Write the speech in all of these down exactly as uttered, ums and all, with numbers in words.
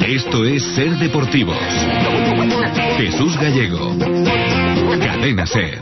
Esto es Ser Deportivos. Jesús Gallego. Cadena Ser.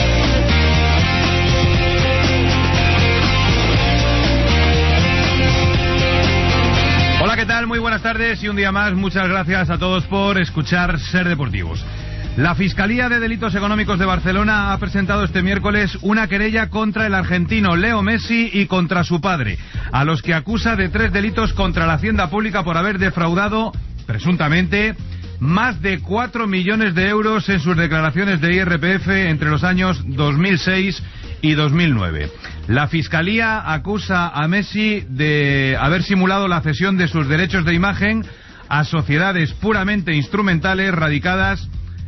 Hola, ¿qué tal? Muy buenas tardes y un día más, muchas gracias a todos por escuchar Ser Deportivos. La Fiscalía de Delitos Económicos de Barcelona ha presentado este miércoles una querella contra el argentino Leo Messi y contra su padre, a los que acusa de tres delitos contra la hacienda pública por haber defraudado, presuntamente, más de cuatro millones de euros en sus declaraciones de I R P F entre los años dos mil seis y dos mil nueve. La Fiscalía acusa a Messi de haber simulado la cesión de sus derechos de imagen a sociedades puramente instrumentales radicadas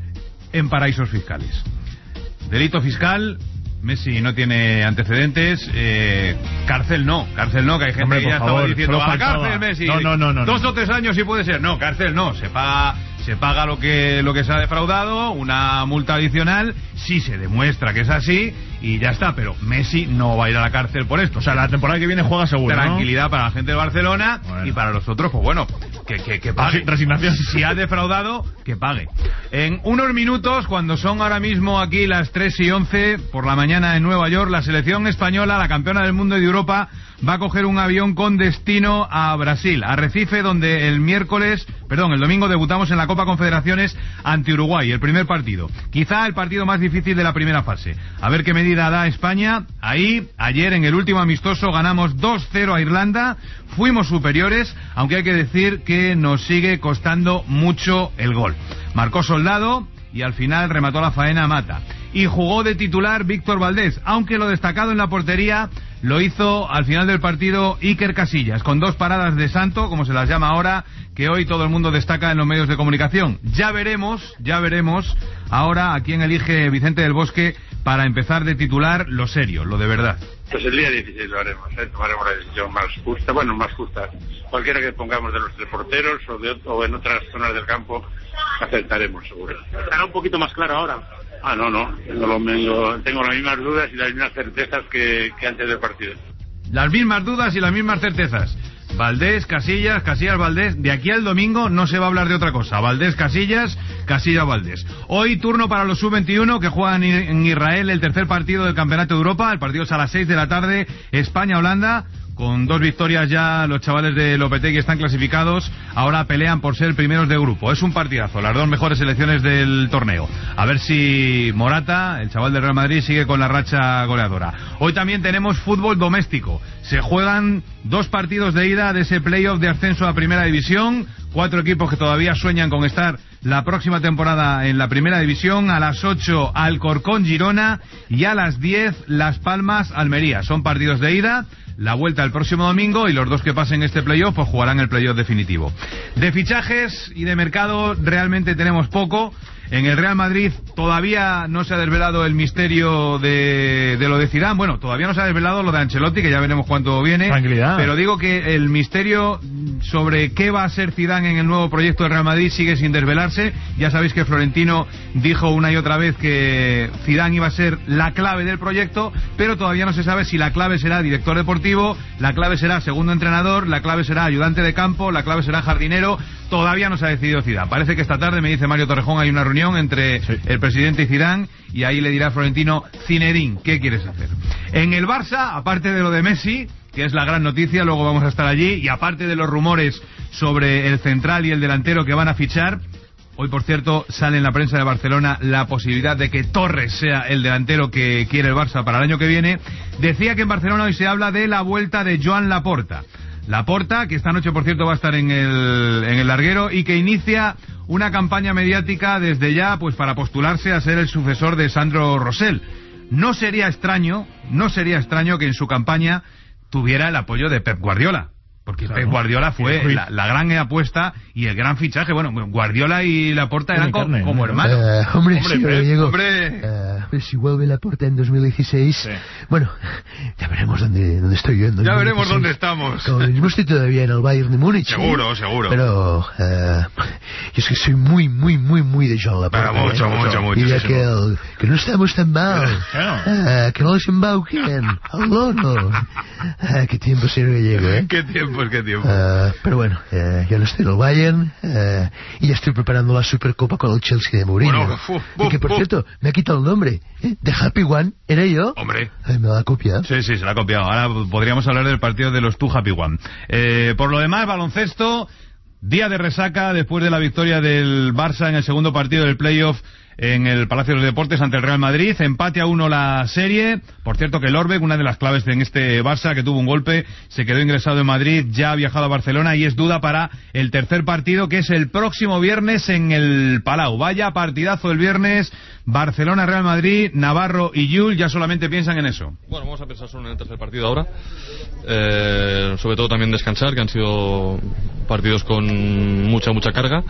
en paraísos fiscales. Delito fiscal, Messi no tiene antecedentes, eh, cárcel no, cárcel no, que hay gente Hombre, que ya favor, estaba diciendo, a la cárcel, Messi, no, no, no, no, dos no. o tres años sí puede ser, no, cárcel no, se paga, se paga lo que, lo que se ha defraudado, una multa adicional, si se demuestra que es así, y ya está, pero Messi no va a ir a la cárcel por esto. O sea, la temporada que viene juega seguro, tranquilidad, ¿no? Para la gente de Barcelona, bueno. Y para los otros, pues bueno, que, que, que pague. Resignación. Si ha defraudado, que pague. En unos minutos, cuando son ahora mismo aquí las tres y once por la mañana en Nueva York, la selección española, la campeona del mundo y de Europa, va a coger un avión con destino a Brasil, a Recife, donde el miércoles, perdón, el domingo debutamos en la Copa Confederaciones ante Uruguay, el primer partido. Quizá el partido más difícil de la primera fase. A ver qué medida da España. Ahí, ayer en el último amistoso ganamos dos cero a Irlanda, fuimos superiores, aunque hay que decir que nos sigue costando mucho el gol. Marcó Soldado y al final remató la faena Mata. Y jugó de titular Víctor Valdés, aunque lo destacado en la portería lo hizo al final del partido Iker Casillas, con dos paradas de santo, como se las llama ahora, que hoy todo el mundo destaca en los medios de comunicación. Ya veremos, ya veremos ahora a quién elige Vicente del Bosque para empezar de titular lo serio, lo de verdad. Pues el día dieciséis lo haremos, ¿eh? Tomaremos la decisión más justa, bueno, más justa. Cualquiera que pongamos de los tres porteros o, de, o en otras zonas del campo, acertaremos, seguro. ¿Estará un poquito más claro ahora? Ah, no, no. Tengo, lo mismo, tengo las mismas dudas y las mismas certezas que, que antes del partido. Las mismas dudas y las mismas certezas. Valdés, Casillas, Casillas, Valdés. De aquí al domingo no se va a hablar de otra cosa. Valdés, Casillas, Casillas, Valdés. Hoy turno para los sub veintiuno que juegan en Israel el tercer partido del Campeonato de Europa. El partido es a las seis de la tarde. España-Holanda. Con dos victorias ya los chavales de Lopetegui están clasificados, ahora pelean por ser primeros de grupo. Es un partidazo, las dos mejores selecciones del torneo. A ver si Morata, el chaval del Real Madrid, sigue con la racha goleadora. Hoy también tenemos fútbol doméstico. Se juegan dos partidos de ida de ese playoff de ascenso a Primera División. Cuatro equipos que todavía sueñan con estar la próxima temporada en la Primera División. A las ocho Alcorcón Girona y a las diez Las Palmas Almería. Son partidos de ida. La vuelta el próximo domingo y los dos que pasen este playoff pues jugarán el playoff definitivo. De fichajes y de mercado realmente tenemos poco. En el Real Madrid todavía no se ha desvelado el misterio de, de lo de Zidane. Bueno, todavía no se ha desvelado lo de Ancelotti, que ya veremos cuánto viene. Tranquilidad. Pero digo que el misterio sobre qué va a ser Zidane en el nuevo proyecto del Real Madrid sigue sin desvelarse. Ya sabéis que Florentino dijo una y otra vez que Zidane iba a ser la clave del proyecto, pero todavía no se sabe si la clave será director deportivo, la clave será segundo entrenador, la clave será ayudante de campo, la clave será jardinero. Todavía no se ha decidido Zidane. Parece que esta tarde, me dice Mario Torrejón, hay una reunión entre sí. el presidente y Zidane, y ahí le dirá Florentino: Zinedine, ¿qué quieres hacer? En el Barça, aparte de lo de Messi, que es la gran noticia, luego vamos a estar allí, y aparte de los rumores sobre el central y el delantero que van a fichar, hoy por cierto sale en la prensa de Barcelona la posibilidad de que Torres sea el delantero que quiere el Barça para el año que viene. Decía que en Barcelona hoy se habla de la vuelta de Joan Laporta. Laporta, que esta noche por cierto va a estar en el, en el larguero, y que inicia una campaña mediática desde ya pues para postularse a ser el sucesor de Sandro Rosell. No sería extraño, no sería extraño que en su campaña tuviera el apoyo de Pep Guardiola, porque claro, Pep Guardiola fue la, la gran apuesta y el gran fichaje. Bueno, Guardiola y Laporta eran co carne, como hermanos. Uh, hombre, hombre, sí, Pep, Diego, hombre. Uh, pues si vuelve Laporta en dos mil dieciséis, sí. Bueno, ya veremos dónde, dónde estoy yo en dos mil dieciséis. Ya veremos dónde estamos. Como mismo estoy todavía en el Bayern de Múnich. Seguro, ¿eh? seguro. Pero uh, yo es que soy muy, muy, muy, muy de Joan Laporta. Pero mucho, ¿eh? mucho, mucho. Y de aquel, que no estamos tan mal. Uh, que no les embauquen. Al lono. Uh, qué tiempo, señor Gallego, ¿eh? Qué tiempo. tiempos, qué tiempos. Uh, pero bueno, eh, ya no estoy en el Bayern eh, y ya estoy preparando la Supercopa con el Chelsea de Mourinho. Bueno, uf, uf, y que, por uf. cierto, me ha quitado el nombre. ¿eh? De Happy One, ¿era yo? Hombre. Ay, me lo ha copiado. Sí, sí, se la ha copiado. Ahora podríamos hablar del partido de los Two Happy One. Eh, por lo demás, baloncesto, día de resaca después de la victoria del Barça en el segundo partido del playoff en el Palacio de los Deportes ante el Real Madrid. Empate a uno la serie. Por cierto que Lorbeck, una de las claves en este Barça, que tuvo un golpe, se quedó ingresado en Madrid, ya ha viajado a Barcelona y es duda para el tercer partido, que es el próximo viernes en el Palau. Vaya partidazo el viernes, Barcelona-Real Madrid, Navarro y Yul ya solamente piensan en eso. Bueno, vamos a pensar solo en el tercer partido ahora. Eh, sobre todo también descansar, que han sido partidos con mucha, mucha carga.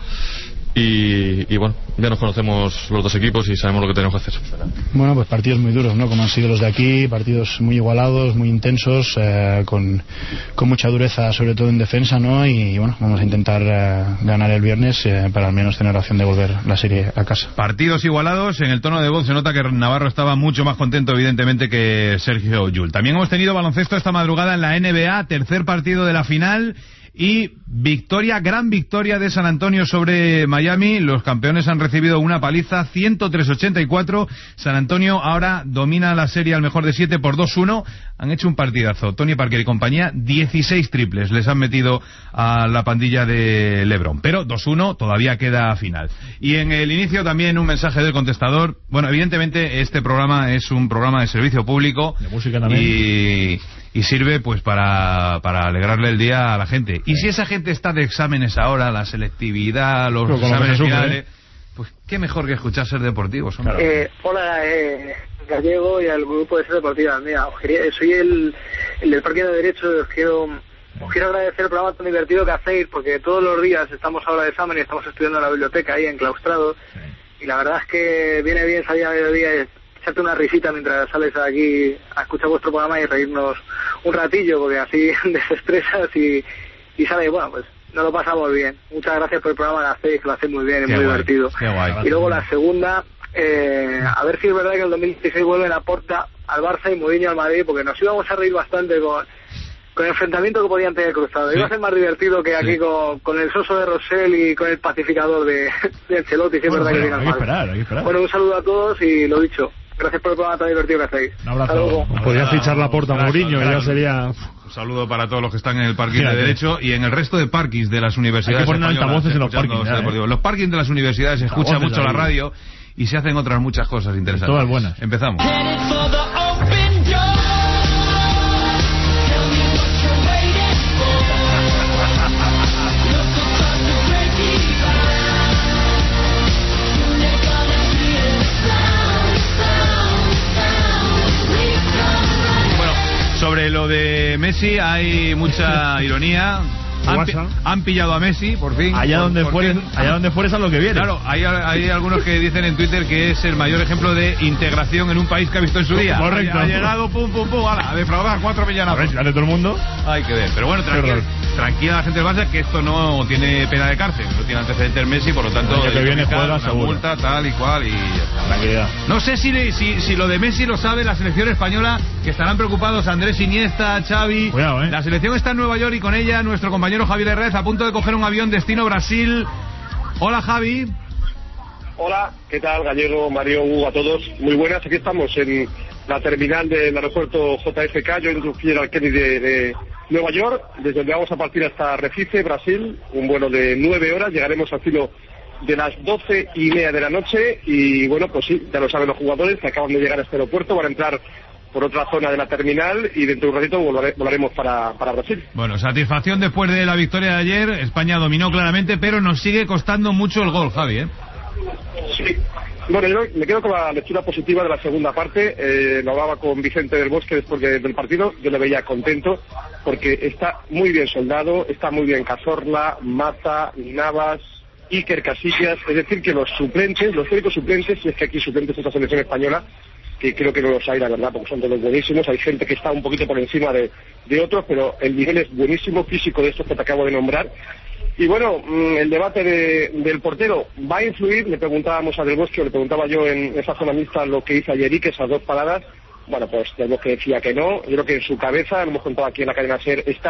Y, y bueno, ya nos conocemos los dos equipos y sabemos lo que tenemos que hacer. Bueno, pues partidos muy duros, ¿no? Como han sido los de aquí, partidos muy igualados, muy intensos, eh, con, con mucha dureza, sobre todo en defensa, ¿no? Y, y bueno, vamos a intentar eh, ganar el viernes eh, para al menos tener la opción de volver la serie a casa. Partidos igualados, en el tono de voz se nota que Navarro estaba mucho más contento, evidentemente, que Sergio Llull. También hemos tenido baloncesto esta madrugada en la N B A, tercer partido de la final. Y victoria, gran victoria de San Antonio sobre Miami. Los campeones han recibido una paliza, ciento tres a ochenta y cuatro. San Antonio ahora domina la serie al mejor de siete por dos uno. Han hecho un partidazo. Tony Parker y compañía, dieciséis triples les han metido a la pandilla de LeBron. Pero dos uno, todavía queda final. Y en el inicio también un mensaje del contestador. Bueno, evidentemente este programa es un programa de servicio público. De música también. Y... y sirve pues para, para alegrarle el día a la gente. Y si esa gente está de exámenes ahora, la selectividad, los Pero exámenes sufre, finales, ¿eh? Pues qué mejor que escuchar Ser Deportivos. Claro. Eh, hola, eh, Gallego y al grupo de Ser Deportiva. Mira, os quería, soy el, el del Parque de Derecho y os quiero, os quiero agradecer el programa tan divertido que hacéis, porque todos los días estamos ahora de examen y estamos estudiando en la biblioteca ahí enclaustrados. Sí. Y la verdad es que viene bien salir a mediodía y echarte una risita mientras sales aquí a escuchar vuestro programa y reírnos un ratillo, porque así desestresas y, y sale, bueno, pues nos lo pasamos bien. Muchas gracias por el programa que hacéis, que lo hacéis muy bien, es qué muy guay, divertido. Qué guay. Y luego la segunda, eh, a ver si es verdad que en el dos mil dieciséis vuelven a Porta al Barça y Mourinho al Madrid, porque nos íbamos a reír bastante con, con el enfrentamiento que podían tener cruzado. Sí. Iba a ser más divertido que aquí sí. con, con el soso de Rosell y con el pacificador de, de Ancelotti, si es bueno, verdad bueno, que hay que esperar, hay que esperar. Bueno, un saludo a todos y lo dicho. Gracias por el programa tan divertido que hacéis. Un abrazo. Podría fichar la Porta a Mourinho, ya sería... Un saludo para todos los que están en el parking de Derecho y en el resto de parkings de las universidades. Hay que poner altavoces en los parkings. Ya, ¿eh? Los parkings de las universidades se escucha mucho la radio y se hacen otras muchas cosas interesantes. Todas buenas. Empezamos. Sobre lo de Messi hay mucha ironía. Han, han pillado a Messi, por fin. Allá por, donde por fueres, fin. allá donde fueres a lo que viene. Claro, hay, hay algunos que dicen en Twitter que es el mayor ejemplo de integración en un país que ha visto en su día. Correcto. Ha, ha llegado, pum, pum, pum, ala, a defraudar cuatro millonazos. A ver, de todo el mundo. Hay que ver. Pero bueno, tranquila, tranquila la gente del Barça, que esto no tiene pena de cárcel. No tiene antecedentes Messi, por lo tanto... El año que viene juega una seguro. multa, tal y cual, y ya está. Tranquilidad. No sé si, si, si lo de Messi lo sabe la selección española, que estarán preocupados Andrés Iniesta, Xavi... Cuidado, ¿eh? La selección está en Nueva York y con ella nuestro compañero Javier Herrera a punto de coger un avión destino Brasil. Hola, Javi. Hola, ¿qué tal, Gallego, Mario, Hugo, a todos? Muy buenas, aquí estamos en la terminal del aeropuerto J F K, John F. Kennedy de, de Nueva York, desde donde vamos a partir hasta Recife, Brasil, un vuelo de nueve horas, llegaremos al filo de las doce y media de la noche y bueno, pues sí, ya lo saben los jugadores que acaban de llegar a este aeropuerto, van a entrar por otra zona de la terminal y dentro de un ratito volare, volaremos para, para Brasil. Bueno, satisfacción después de la victoria de ayer. España dominó claramente, pero nos sigue costando mucho el gol, Javi, ¿eh? Sí. Bueno, yo me quedo con la lectura positiva de la segunda parte. Eh, lo hablaba con Vicente del Bosque después de, del partido. Yo le veía contento porque está muy bien soldado, está muy bien Cazorla, Mata, Navas, Iker Casillas. Es decir, que los suplentes, los técnicos suplentes, si es que aquí suplentes de esta selección española, que creo que no los hay, la verdad, porque son todos buenísimos. Hay gente que está un poquito por encima de, de otros, pero el nivel es buenísimo, físico de estos que te acabo de nombrar. Y bueno, el debate de, del portero va a influir. Le preguntábamos a Del Bosque, le preguntaba yo en esa zona mixta lo que hizo ayer Iker, esas dos paradas. Bueno, pues Del Bosque decía que no. Yo creo que en su cabeza, lo hemos contado aquí en la cadena SER, está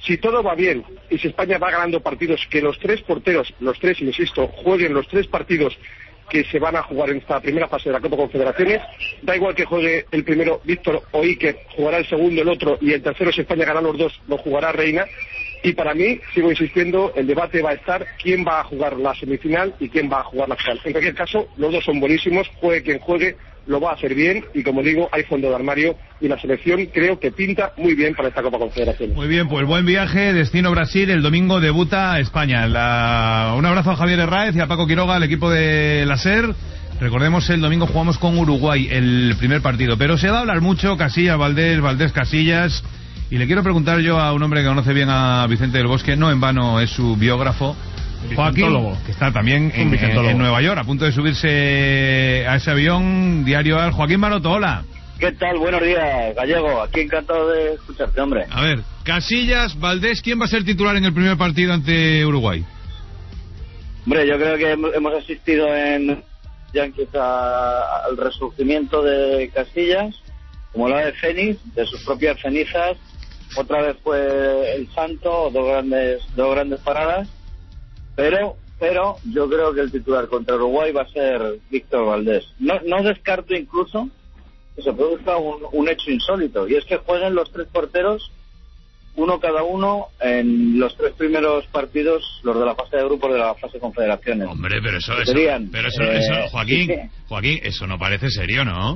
si todo va bien y si España va ganando partidos, que los tres porteros, los tres, insisto, jueguen los tres partidos que se van a jugar en esta primera fase de la Copa Confederaciones, da igual que juegue el primero Víctor o Iker, jugará el segundo el otro y el tercero, si España gana los dos, lo jugará Reina. Y para mí, sigo insistiendo, el debate va a estar quién va a jugar la semifinal y quién va a jugar la final. En cualquier caso, los dos son buenísimos, juegue quien juegue, lo va a hacer bien y, como digo, hay fondo de armario y la selección creo que pinta muy bien para esta Copa Confederaciones. Muy bien, pues buen viaje, destino Brasil, el domingo debuta España. La... Un abrazo a Javier Herráez y a Paco Quiroga, al equipo de la SER. Recordemos, el domingo jugamos con Uruguay el primer partido, pero se va a hablar mucho, Casillas, Valdés, Valdés, Casillas, y le quiero preguntar yo a un hombre que conoce bien a Vicente del Bosque, no en vano es su biógrafo, Joaquín, que está también en, en, en Nueva York, a punto de subirse a ese avión diario al Joaquín Maroto. Hola. ¿Qué tal? Buenos días, Gallego. Aquí encantado de escucharte, hombre. A ver, Casillas, Valdés, ¿quién va a ser titular en el primer partido ante Uruguay? Hombre, yo creo que hemos asistido en Yankees a, al resurgimiento de Casillas, como la de Fénix, de sus propias cenizas. Otra vez fue el santo, dos grandes, dos grandes paradas. Pero, pero yo creo que el titular contra Uruguay va a ser Víctor Valdés. No, no descarto incluso que se produzca un, un hecho insólito, y es que jueguen los tres porteros, uno cada uno, en los tres primeros partidos, los de la fase de grupos de la fase confederaciones. Hombre, pero eso, eso, Serían, pero eso, eh, eso Joaquín, sí. Joaquín, eso no parece serio, ¿no?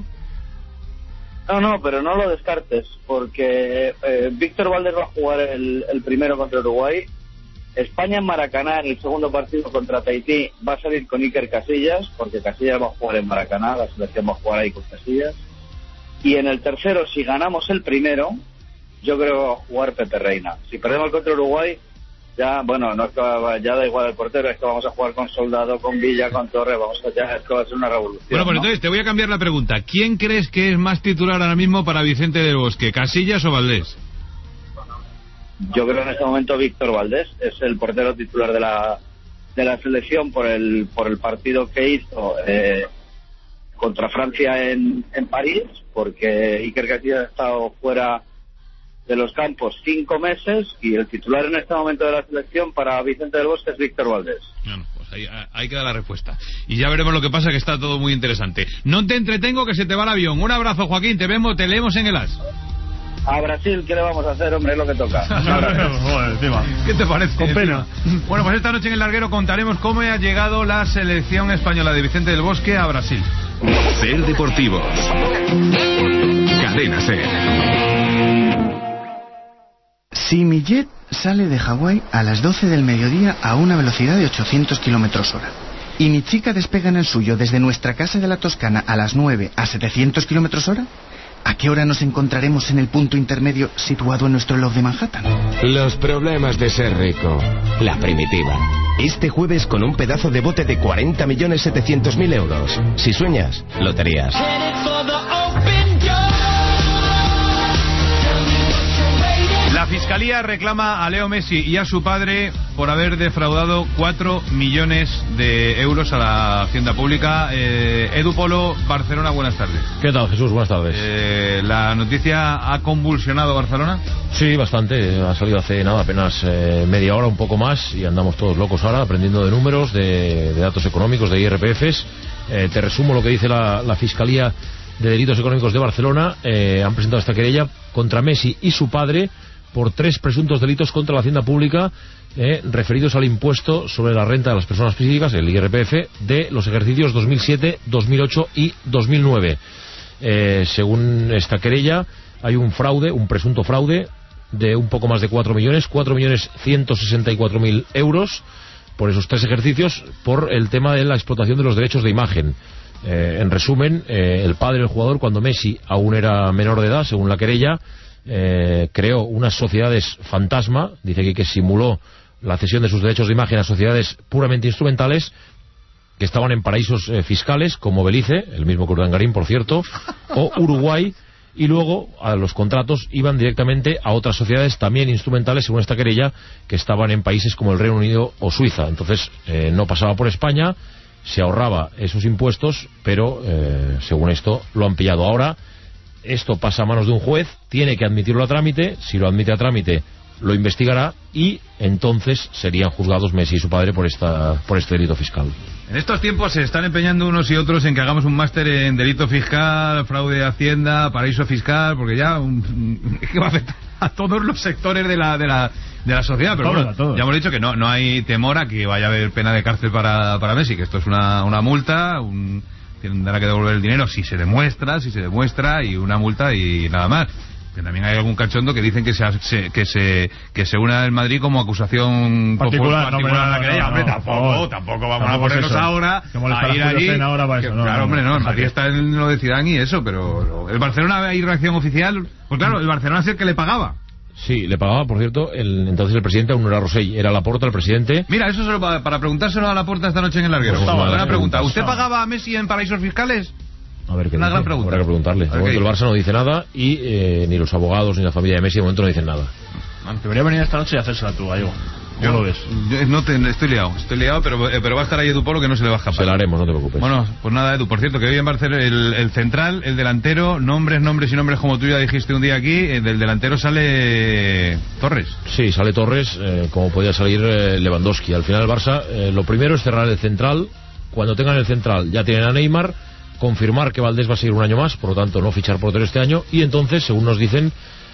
No, no, pero no lo descartes, porque eh, Víctor Valdés va a jugar el, el primero contra Uruguay. España en Maracaná, en el segundo partido contra Tahití, va a salir con Iker Casillas, porque Casillas va a jugar en Maracaná, la selección va a jugar ahí con Casillas. Y en el tercero, si ganamos el primero, yo creo que va a jugar Pepe Reina. Si perdemos contra Uruguay, ya, bueno, no es que va, ya da igual el portero, es que vamos a jugar con Soldado, con Villa, con Torres, vamos a, ya es que va a ser una revolución. Bueno, pues ¿no? Entonces te voy a cambiar la pregunta. ¿Quién crees que es más titular ahora mismo para Vicente del Bosque, Casillas o Valdés? Yo creo en este momento Víctor Valdés es el portero titular de la de la selección por el por el partido que hizo eh, contra Francia en, en París, porque Iker Casillas ha estado fuera de los campos cinco meses y el titular en este momento de la selección para Vicente del Bosque es Víctor Valdés. Bueno, pues ahí, ahí queda la respuesta. Y ya veremos lo que pasa, que está todo muy interesante. No te entretengo, que se te va el avión. Un abrazo, Joaquín, te vemos, te leemos en el As. A Brasil, ¿qué le vamos a hacer, hombre? Es lo que toca. ¿Qué te parece? Con pena. Bueno, pues esta noche en El Larguero contaremos cómo ha llegado la selección española de Vicente del Bosque a Brasil. Ser Deportivos. Cadena Ser. Si mi jet sale de Hawái a las doce del mediodía a una velocidad de ochocientos kilómetros hora y mi chica despega en el suyo desde nuestra casa de la Toscana a las nueve a setecientos kilómetros hora, ¿a qué hora nos encontraremos en el punto intermedio situado en nuestro reloj de Manhattan? Los problemas de ser rico. La primitiva. Este jueves con un pedazo de bote de cuarenta millones setecientos mil euros. Si sueñas, loterías. La Fiscalía reclama a Leo Messi y a su padre por haber defraudado cuatro millones de euros a la Hacienda Pública. Eh, Edu Polo, Barcelona, buenas tardes. ¿Qué tal, Jesús? Buenas tardes. Eh, ¿La noticia ha convulsionado Barcelona? Sí, bastante. Ha salido hace nada, apenas eh, media hora, un poco más, y andamos todos locos ahora, aprendiendo de números, de, de datos económicos, de I R P Fs. Eh, te resumo lo que dice la, la Fiscalía de Delitos Económicos de Barcelona. Eh, han presentado esta querella contra Messi y su padre por tres presuntos delitos contra la Hacienda Pública eh, referidos al impuesto sobre la renta de las personas físicas, el I R P F, de los ejercicios dos mil siete, dos mil ocho y dos mil nueve. Eh, según esta querella, hay un fraude, un presunto fraude de un poco más de cuatro millones, cuatro millones ciento sesenta y cuatro mil euros por esos tres ejercicios, por el tema de la explotación de los derechos de imagen. Eh, en resumen, eh, el padre del jugador, cuando Messi aún era menor de edad, según la querella, Eh, creó unas sociedades fantasma, dice que, que simuló la cesión de sus derechos de imagen a sociedades puramente instrumentales que estaban en paraísos eh, fiscales como Belice, el mismo que Urdangarín, por cierto, o Uruguay, y luego a los contratos iban directamente a otras sociedades también instrumentales, según esta querella, que estaban en países como el Reino Unido o Suiza. Entonces eh, no pasaba por España, se ahorraba esos impuestos, pero eh, según esto lo han pillado. Ahora esto pasa a manos de un juez, tiene que admitirlo a trámite. Si lo admite a trámite, lo investigará y entonces serían juzgados Messi y su padre por esta por este delito fiscal. En estos tiempos se están empeñando unos y otros en que hagamos un máster en delito fiscal, fraude de Hacienda, paraíso fiscal, porque ya un, es que va a afectar a todos los sectores de la de la, de la sociedad. Pero todo, bueno, todo. ya hemos dicho que no no hay temor a que vaya a haber pena de cárcel para, para Messi, que esto es una, una multa, un, tendrá que devolver el dinero si se demuestra, si se demuestra, y una multa y nada más. Que también hay algún cachondo que dicen que se, se que se que se una el Madrid como acusación particular, particular no, a la querella. no, hombre, no, tampoco, no, tampoco vamos tampoco a ponernos es ahora a ir allí. Ahora para Que, eso, no, claro, no, hombre, no, el Madrid no, está en lo de Zidane y eso, pero el Barcelona hay reacción oficial. Pues claro, el Barcelona es el que le pagaba. Sí, le pagaba, por cierto, el, entonces el presidente aún no era Rosell, era Laporta el presidente. Mira, eso solo para, para preguntárselo a Laporta esta noche en el larguero. Pues Buena buena pregunta. ¿Usted pregunta. pagaba a Messi en paraísos fiscales? A ver, ¿qué Una dice? gran pregunta. Habrá que preguntarle. De A ver, momento ¿qué el Barça no dice nada y eh, ni los abogados ni la familia de Messi de momento no dicen nada. Debería venir esta noche y hacérsela tú, Gallego. ¿Cómo lo ves? Yo no te, estoy liado, estoy liado, pero, eh, pero va a estar ahí Edu Polo que no se le va a escapar. Se la haremos, no te preocupes. Bueno, pues nada, Edu, por cierto, que hoy en Barcelona el, el central, el delantero, nombres, nombres y nombres como tú ya dijiste un día aquí, el del delantero sale Torres. Sí, sale Torres, eh, como podía salir eh, Lewandowski. Al final el Barça, eh, lo primero es cerrar el central. Cuando tengan el central ya tienen a Neymar, confirmar que Valdés va a seguir un año más, por lo tanto no fichar portero este año, y entonces, según nos dicen,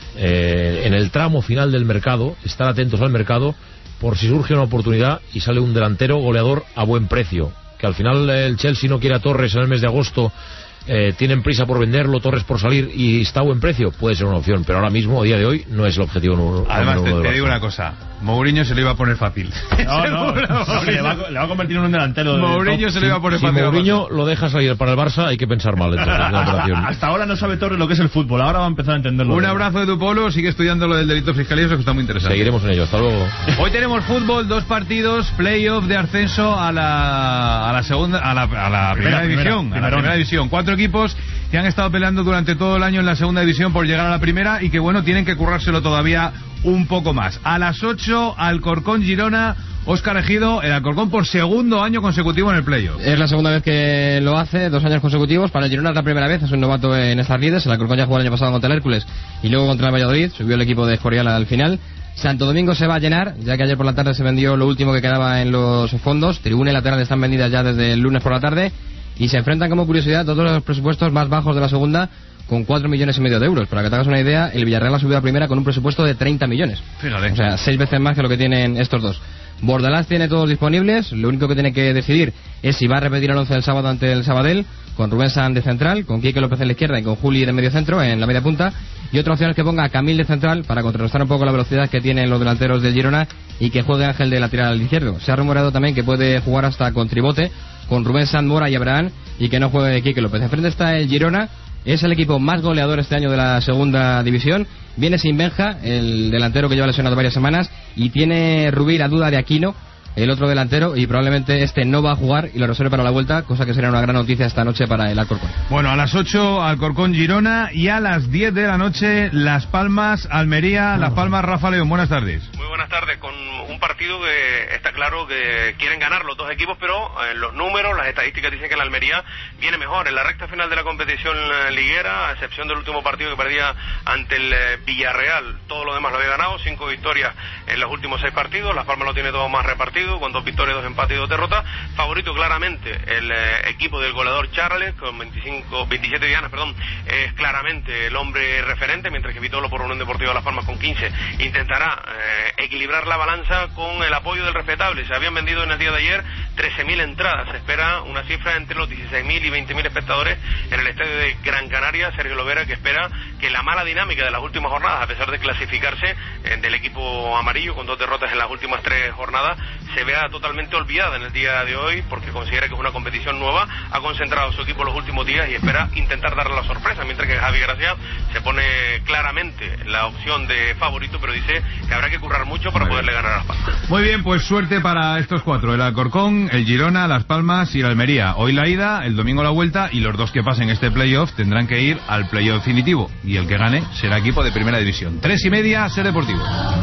eh, en el tramo final del mercado, estar atentos al mercado por si surge una oportunidad y sale un delantero goleador a buen precio. Que al final el Chelsea no quiere a Torres en el mes de agosto, eh, tienen prisa por venderlo, Torres por salir y está a buen precio, puede ser una opción, pero ahora mismo, a día de hoy, no es el objetivo número uno. Además, te, del te Barça. digo una cosa, Mourinho se lo iba a poner fácil. No, no, no, le, va, le va a convertir en un delantero. Mourinho se lo iba a poner Si fácil. Mourinho lo deja salir para el Barça, hay que pensar mal entonces en la operación. Hasta ahora no sabe Torres lo que es el fútbol, ahora va a empezar a entenderlo. Un abrazo de tu Polo, sigue estudiando lo del delito fiscal y eso que está muy interesante. Seguiremos en ello, hasta luego. Hoy tenemos fútbol, dos partidos, playoff de ascenso a la, a la segunda, a la, a la primera, Primera, división, primera, a la primera división. Cuatro equipos que han estado peleando durante todo el año en la segunda división por llegar a la primera y que bueno, tienen que currárselo todavía un poco más. A las ocho, Alcorcón Girona, Óscar Ejido, el Alcorcón por segundo año consecutivo en el playoff. Es la segunda vez que lo hace, dos años consecutivos. Para el Girona es la primera vez, es un novato en estas lides. El Alcorcón ya jugó el año pasado contra el Hércules y luego contra el Valladolid, subió el equipo de Escorial al final. Santo Domingo se va a llenar, ya que ayer por la tarde se vendió lo último que quedaba en los fondos. Tribuna y lateral están vendidas ya desde el lunes por la tarde. Y se enfrentan, como curiosidad, todos los presupuestos más bajos de la segunda, con cuatro millones y medio de euros. Para que te hagas una idea, el Villarreal ha subido a primera con un presupuesto de treinta millones. Fíjate. O sea, seis veces más que lo que tienen estos dos. Bordalás tiene todos disponibles, lo único que tiene que decidir es si va a repetir el once del sábado ante el Sabadell, con Rubén San de central, con Quique López en la izquierda y con Juli de medio centro en la media punta. Y otra opción es que ponga a Camil de central para contrarrestar un poco la velocidad que tienen los delanteros del Girona y que juegue Ángel de lateral izquierdo. Se ha rumoreado también que puede jugar hasta con tribote, con Rubén San, Mora y Abraham, y que no juegue Quique López. Enfrente está el Girona, es el equipo más goleador este año de la segunda división. Viene sin Benja, el delantero que lleva lesionado varias semanas, y tiene Rubí la duda de Aquino, el otro delantero, y probablemente este no va a jugar y lo resuelve para la vuelta, cosa que será una gran noticia esta noche para el Alcorcón. Bueno, a las ocho Alcorcón Girona y a las diez de la noche Las Palmas Almería. Las Palmas, Rafa León, buenas tardes. Muy buenas tardes, con un partido que está claro que quieren ganar los dos equipos, pero eh, los números, las estadísticas dicen que la Almería viene mejor. En la recta final de la competición eh, liguera, a excepción del último partido que perdía ante el eh, Villarreal, todo lo demás lo había ganado, cinco victorias en los últimos seis partidos. Las Palmas lo tiene todo más repartido, con dos victorias, dos empates y dos derrotas. Favorito claramente el eh, equipo del goleador Charles, con veinticinco, veintisiete dianas, perdón, es claramente el hombre referente, mientras que Vitolo por Unión Deportiva de Las Palmas con quince intentará eh, equilibrar la balanza con el apoyo del respetable. Se habían vendido en el día de ayer trece mil entradas, se espera una cifra entre los dieciséis mil y veinte mil espectadores en el estadio de Gran Canaria. Sergio Lovera, que espera que la mala dinámica de las últimas jornadas, a pesar de clasificarse eh, del equipo amarillo con dos derrotas en las últimas tres jornadas, se vea totalmente olvidada en el día de hoy, porque considera que es una competición nueva. Ha concentrado su equipo los últimos días y espera intentar darle la sorpresa, mientras que Javi Gracia se pone claramente la opción de favorito, pero dice que habrá que currar mucho para poderle ganar a Las Palmas. Muy bien, pues suerte para estos cuatro, el Alcorcón, el Girona, Las Palmas y el Almería. Hoy la ida, el domingo la vuelta, y los dos que pasen este playoff tendrán que ir al playoff definitivo, y el que gane será equipo de primera división. Tres y media, Ser Deportivo.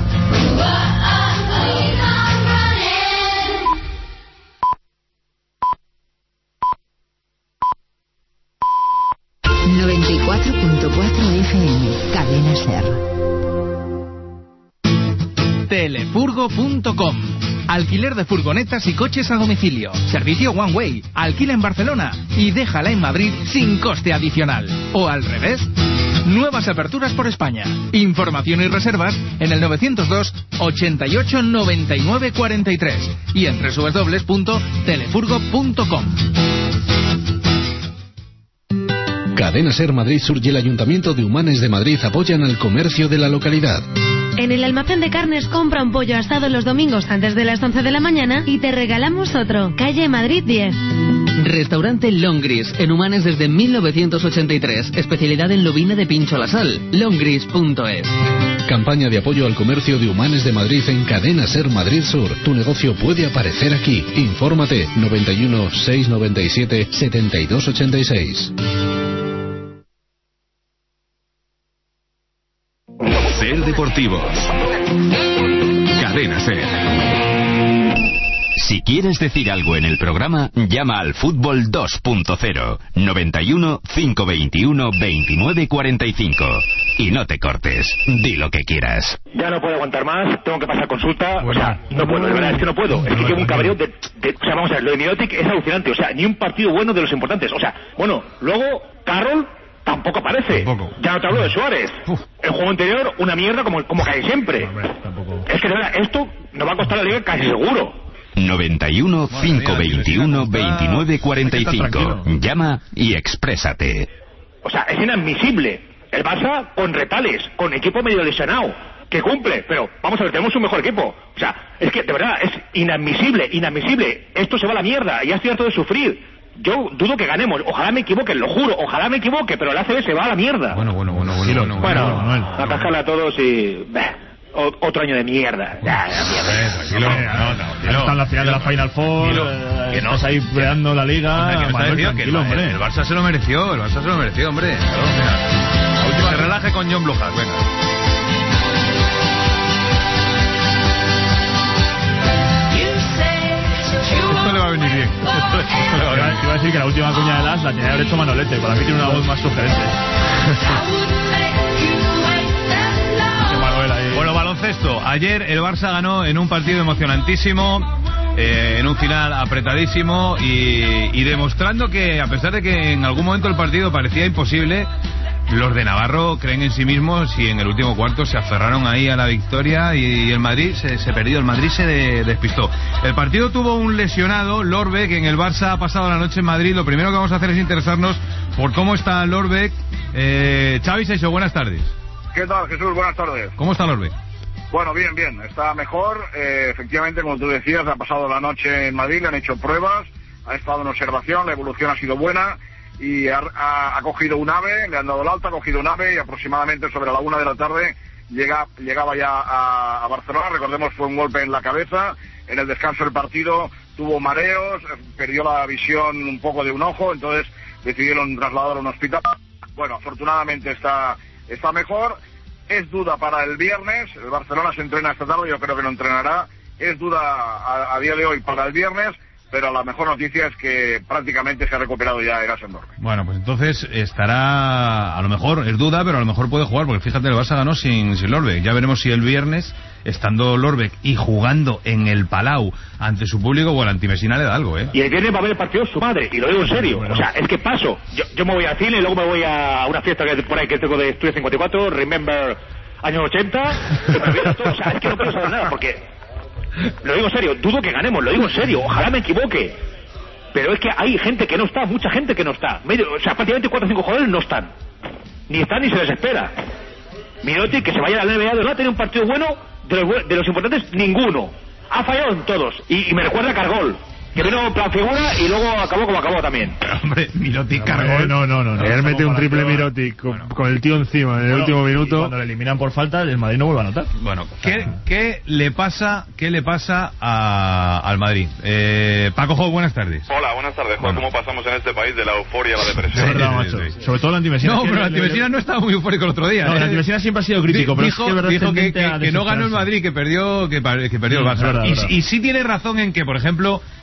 noventa y cuatro punto cuatro F M, Cadena Ser. telefurgo punto com. Alquiler de furgonetas y coches a domicilio. Servicio One Way. Alquila en Barcelona y déjala en Madrid sin coste adicional. O al revés. Nuevas aperturas por España. Información y reservas en el novecientos dos, ochenta y ocho, noventa y nueve, cuarenta y tres y en doble u doble u doble u punto telefurgo punto com. Cadena Ser Madrid Sur y el Ayuntamiento de Humanes de Madrid apoyan al comercio de la localidad. En el almacén de carnes compra un pollo asado los domingos antes de las once de la mañana y te regalamos otro. Calle Madrid diez. Restaurante Longris, en Humanes desde mil novecientos ochenta y tres. Especialidad en lobina de pincho a la sal. longris punto es. Campaña de apoyo al comercio de Humanes de Madrid en Cadena Ser Madrid Sur. Tu negocio puede aparecer aquí. Infórmate noventa y uno, seiscientos noventa y siete, setenta y dos ochenta y seis. Ser Deportivos. Cadena Ser. Si quieres decir algo en el programa, llama al Fútbol dos punto cero, noventa y uno, cinco veintiuno, veintinueve cuarenta y cinco. Y no te cortes, di lo que quieras. Ya no puedo aguantar más, tengo que pasar consulta, o sea, no puedo, de verdad, es que no puedo. Es que llevo un cabreo de, de, o sea, vamos a ver, lo de Mirotic es alucinante, o sea, ni un partido bueno de los importantes, o sea, bueno, luego, Carroll tampoco aparece. Tampoco. Ya no te hablo de Suárez. Uf. El juego anterior, una mierda como, como cae siempre. No, hombre, tampoco. Es que de verdad, esto nos va a costar la liga casi seguro. noventa y uno, cinco veintiuno, veintinueve cuarenta y cinco. Llama y exprésate. O sea, es inadmisible. El Barça con retales, con equipo medio lesionado, que cumple, pero vamos a ver, tenemos un mejor equipo. O sea, es que de verdad es inadmisible, inadmisible. Esto se va a la mierda, ya estoy harto de sufrir. Yo dudo que ganemos, ojalá me equivoque, lo juro, ojalá me equivoque, pero el A C B se va a la mierda. Bueno, bueno, bueno, bueno, bueno, bueno, bueno, a cascarle a todos y... Bah, otro año de mierda. Ya, ya, mierda. Tranquilo, no, no, no, está en la final de la Final Four, eh, que no estás ahí peleando la liga. Hombre, que Manuel, diciendo, que no, hombre. El, el Barça se lo mereció, el Barça se lo mereció, hombre. Claro, mira. La última, se relaje con John Blujas, venga. Esto le va a venir bien. Esto, esto le va a venir. Iba a decir que la última cuña de las la tenía que haber hecho Manolete, para mí tiene una voz más sugerente. Bueno, baloncesto. Ayer el Barça ganó en un partido emocionantísimo, eh, en un final apretadísimo y, y demostrando que, a pesar de que en algún momento el partido parecía imposible, los de Navarro creen en sí mismos y en el último cuarto se aferraron ahí a la victoria y, y el Madrid se, se perdió, el Madrid se de, despistó. El partido tuvo un lesionado, Lorbeck, que en el Barça ha pasado la noche en Madrid. Lo primero que vamos a hacer es interesarnos por cómo está Lorbeck. Eh, Xavi Seixo, buenas tardes. ¿Qué tal, Jesús? Buenas tardes. ¿Cómo está Lorbeck? Bueno, bien, bien. Está mejor. Eh, efectivamente, como tú decías, ha pasado la noche en Madrid, le han hecho pruebas, ha estado en observación, la evolución ha sido buena y ha, ha, ha cogido un AVE, le han dado el alta, ha cogido un AVE y aproximadamente sobre la una de la tarde llega, llegaba ya a, a Barcelona. Recordemos, fue un golpe en la cabeza. En el descanso del partido tuvo mareos, perdió la visión un poco de un ojo, entonces decidieron trasladarlo a un hospital. Bueno, afortunadamente está... Está mejor, es duda para el viernes, el Barcelona se entrena esta tarde, yo creo que no entrenará, es duda a, a día de hoy para el viernes, pero la mejor noticia es que prácticamente se ha recuperado ya Eras Endorf. Bueno, pues entonces estará, a lo mejor, es duda, pero a lo mejor puede jugar, porque fíjate, el Barça ganó sin, sin Lorbeck. Ya veremos si el viernes, estando Lorbeck y jugando en el Palau ante su público, bueno, Antimesina le da algo, ¿eh? Y el viernes va a haber el partido su madre, y lo digo en serio. Bueno. O sea, es que paso, yo, yo me voy al cine y luego me voy a una fiesta que por ahí que tengo de Estudio cincuenta y cuatro, Remember años ochenta, o sea, es que no puedo saber nada, porque... Lo digo en serio, dudo que ganemos, lo digo en serio, ojalá me equivoque. Pero es que hay gente que no está, mucha gente que no está. Medio, o sea, prácticamente cuatro o cinco jugadores no están. Ni están ni se les espera. Mirotic, que se vaya a la N B A, no ha tenido un partido bueno, de los, de los importantes, ninguno. Ha fallado en todos. Y, y me recuerda a Cargol, que vino en plan figura y luego acabó como acabó también. Hombre, Mirotic Cargol. No, no, no. no Ayer mete un triple Mirotic con, bueno, con el tío encima en el bueno, último minuto. Cuando le eliminan por falta, el Madrid no vuelve a anotar. Bueno, ¿qué, qué le pasa qué le pasa a, al Madrid? Eh, Paco Jo, buenas tardes. Hola, buenas tardes. Juan, bueno. ¿Cómo pasamos en este país de la euforia a la depresión? Sí, verdad, macho. Sí, sí. Sobre todo la Antimesina. No, pero la Antimesina no estaba muy eufórico el otro día. No, ¿eh? la Antimesina siempre ha sido crítico, pero dijo, es que, verdad, dijo que, que, que no ganó el Madrid, que perdió que, que perdió sí, el Barça. Verdad, y, verdad. y sí tiene razón en que, por ejemplo,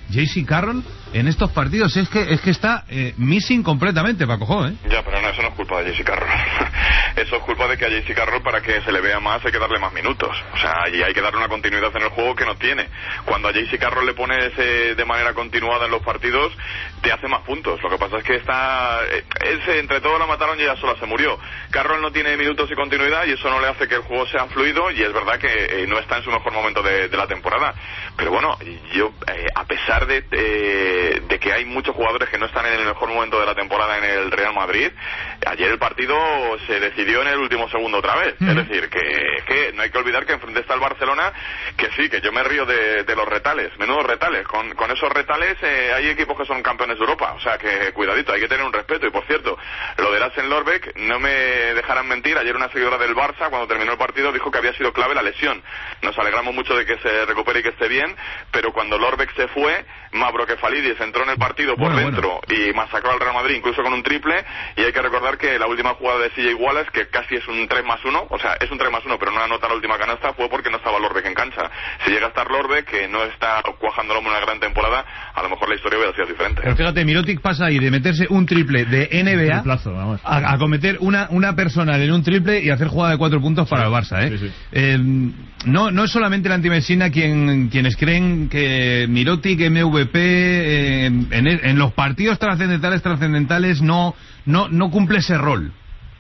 J C Carroll en estos partidos. Es que es que está eh, missing completamente, Paco, ¿eh? Ya, pero no, eso no es culpa de J C Carroll. Eso es culpa de que a J C Carroll, para que se le vea más, hay que darle más minutos. O sea, y hay que darle una continuidad en el juego que no tiene. Cuando a J C Carroll le pones eh, de manera continuada en los partidos, te hace más puntos. Lo que pasa es que está... Eh, ese, entre todos la mataron y ella sola se murió. Carroll no tiene minutos y continuidad y eso no le hace que el juego sea fluido, y es verdad que eh, no está en su mejor momento de, de la temporada. Pero bueno, yo, eh, a pesar de, eh, de que hay muchos jugadores que no están en el mejor momento de la temporada en el Real Madrid, ayer el partido se decidió en el último segundo otra vez. Mm. Es decir, que, que no hay que olvidar que enfrente está el Barcelona, que sí, que yo me río de, de los retales, menudos retales. Con, con esos retales eh, hay equipos que son campeones de Europa, o sea que cuidadito, hay que tener un respeto. Y por cierto, lo de Lassen Lorbeck, no me dejarán mentir, ayer una seguidora del Barça, cuando terminó el partido, dijo que había sido clave la lesión. Nos alegramos mucho de que se recupere y que esté bien, pero cuando Lorbeck se fue, Mavrokefalidis entró en el partido por bueno, dentro bueno. y masacró al Real Madrid, incluso con un triple. Y hay que recordar que la última jugada de C J Wallace, que casi es un tres más uno, o sea, es un tres más uno, pero no anota la última canasta, fue porque no estaba Lorbeck en cancha. Si llega a estar Lorbeck, que no está cuajándolo en una gran temporada, a lo mejor la historia hubiera sido diferente. Pero fíjate, Mirotic pasa ahí de meterse un triple de N B A plazo, vamos. A, a cometer una, una personal en un triple y hacer jugada de cuatro puntos para sí, el Barça, ¿eh? Sí, sí. eh no, no es solamente el antimesina quien, quienes creen que Mirotic, M V P, eh, en, en los partidos trascendentales, trascendentales, no, no, no cumple ese rol.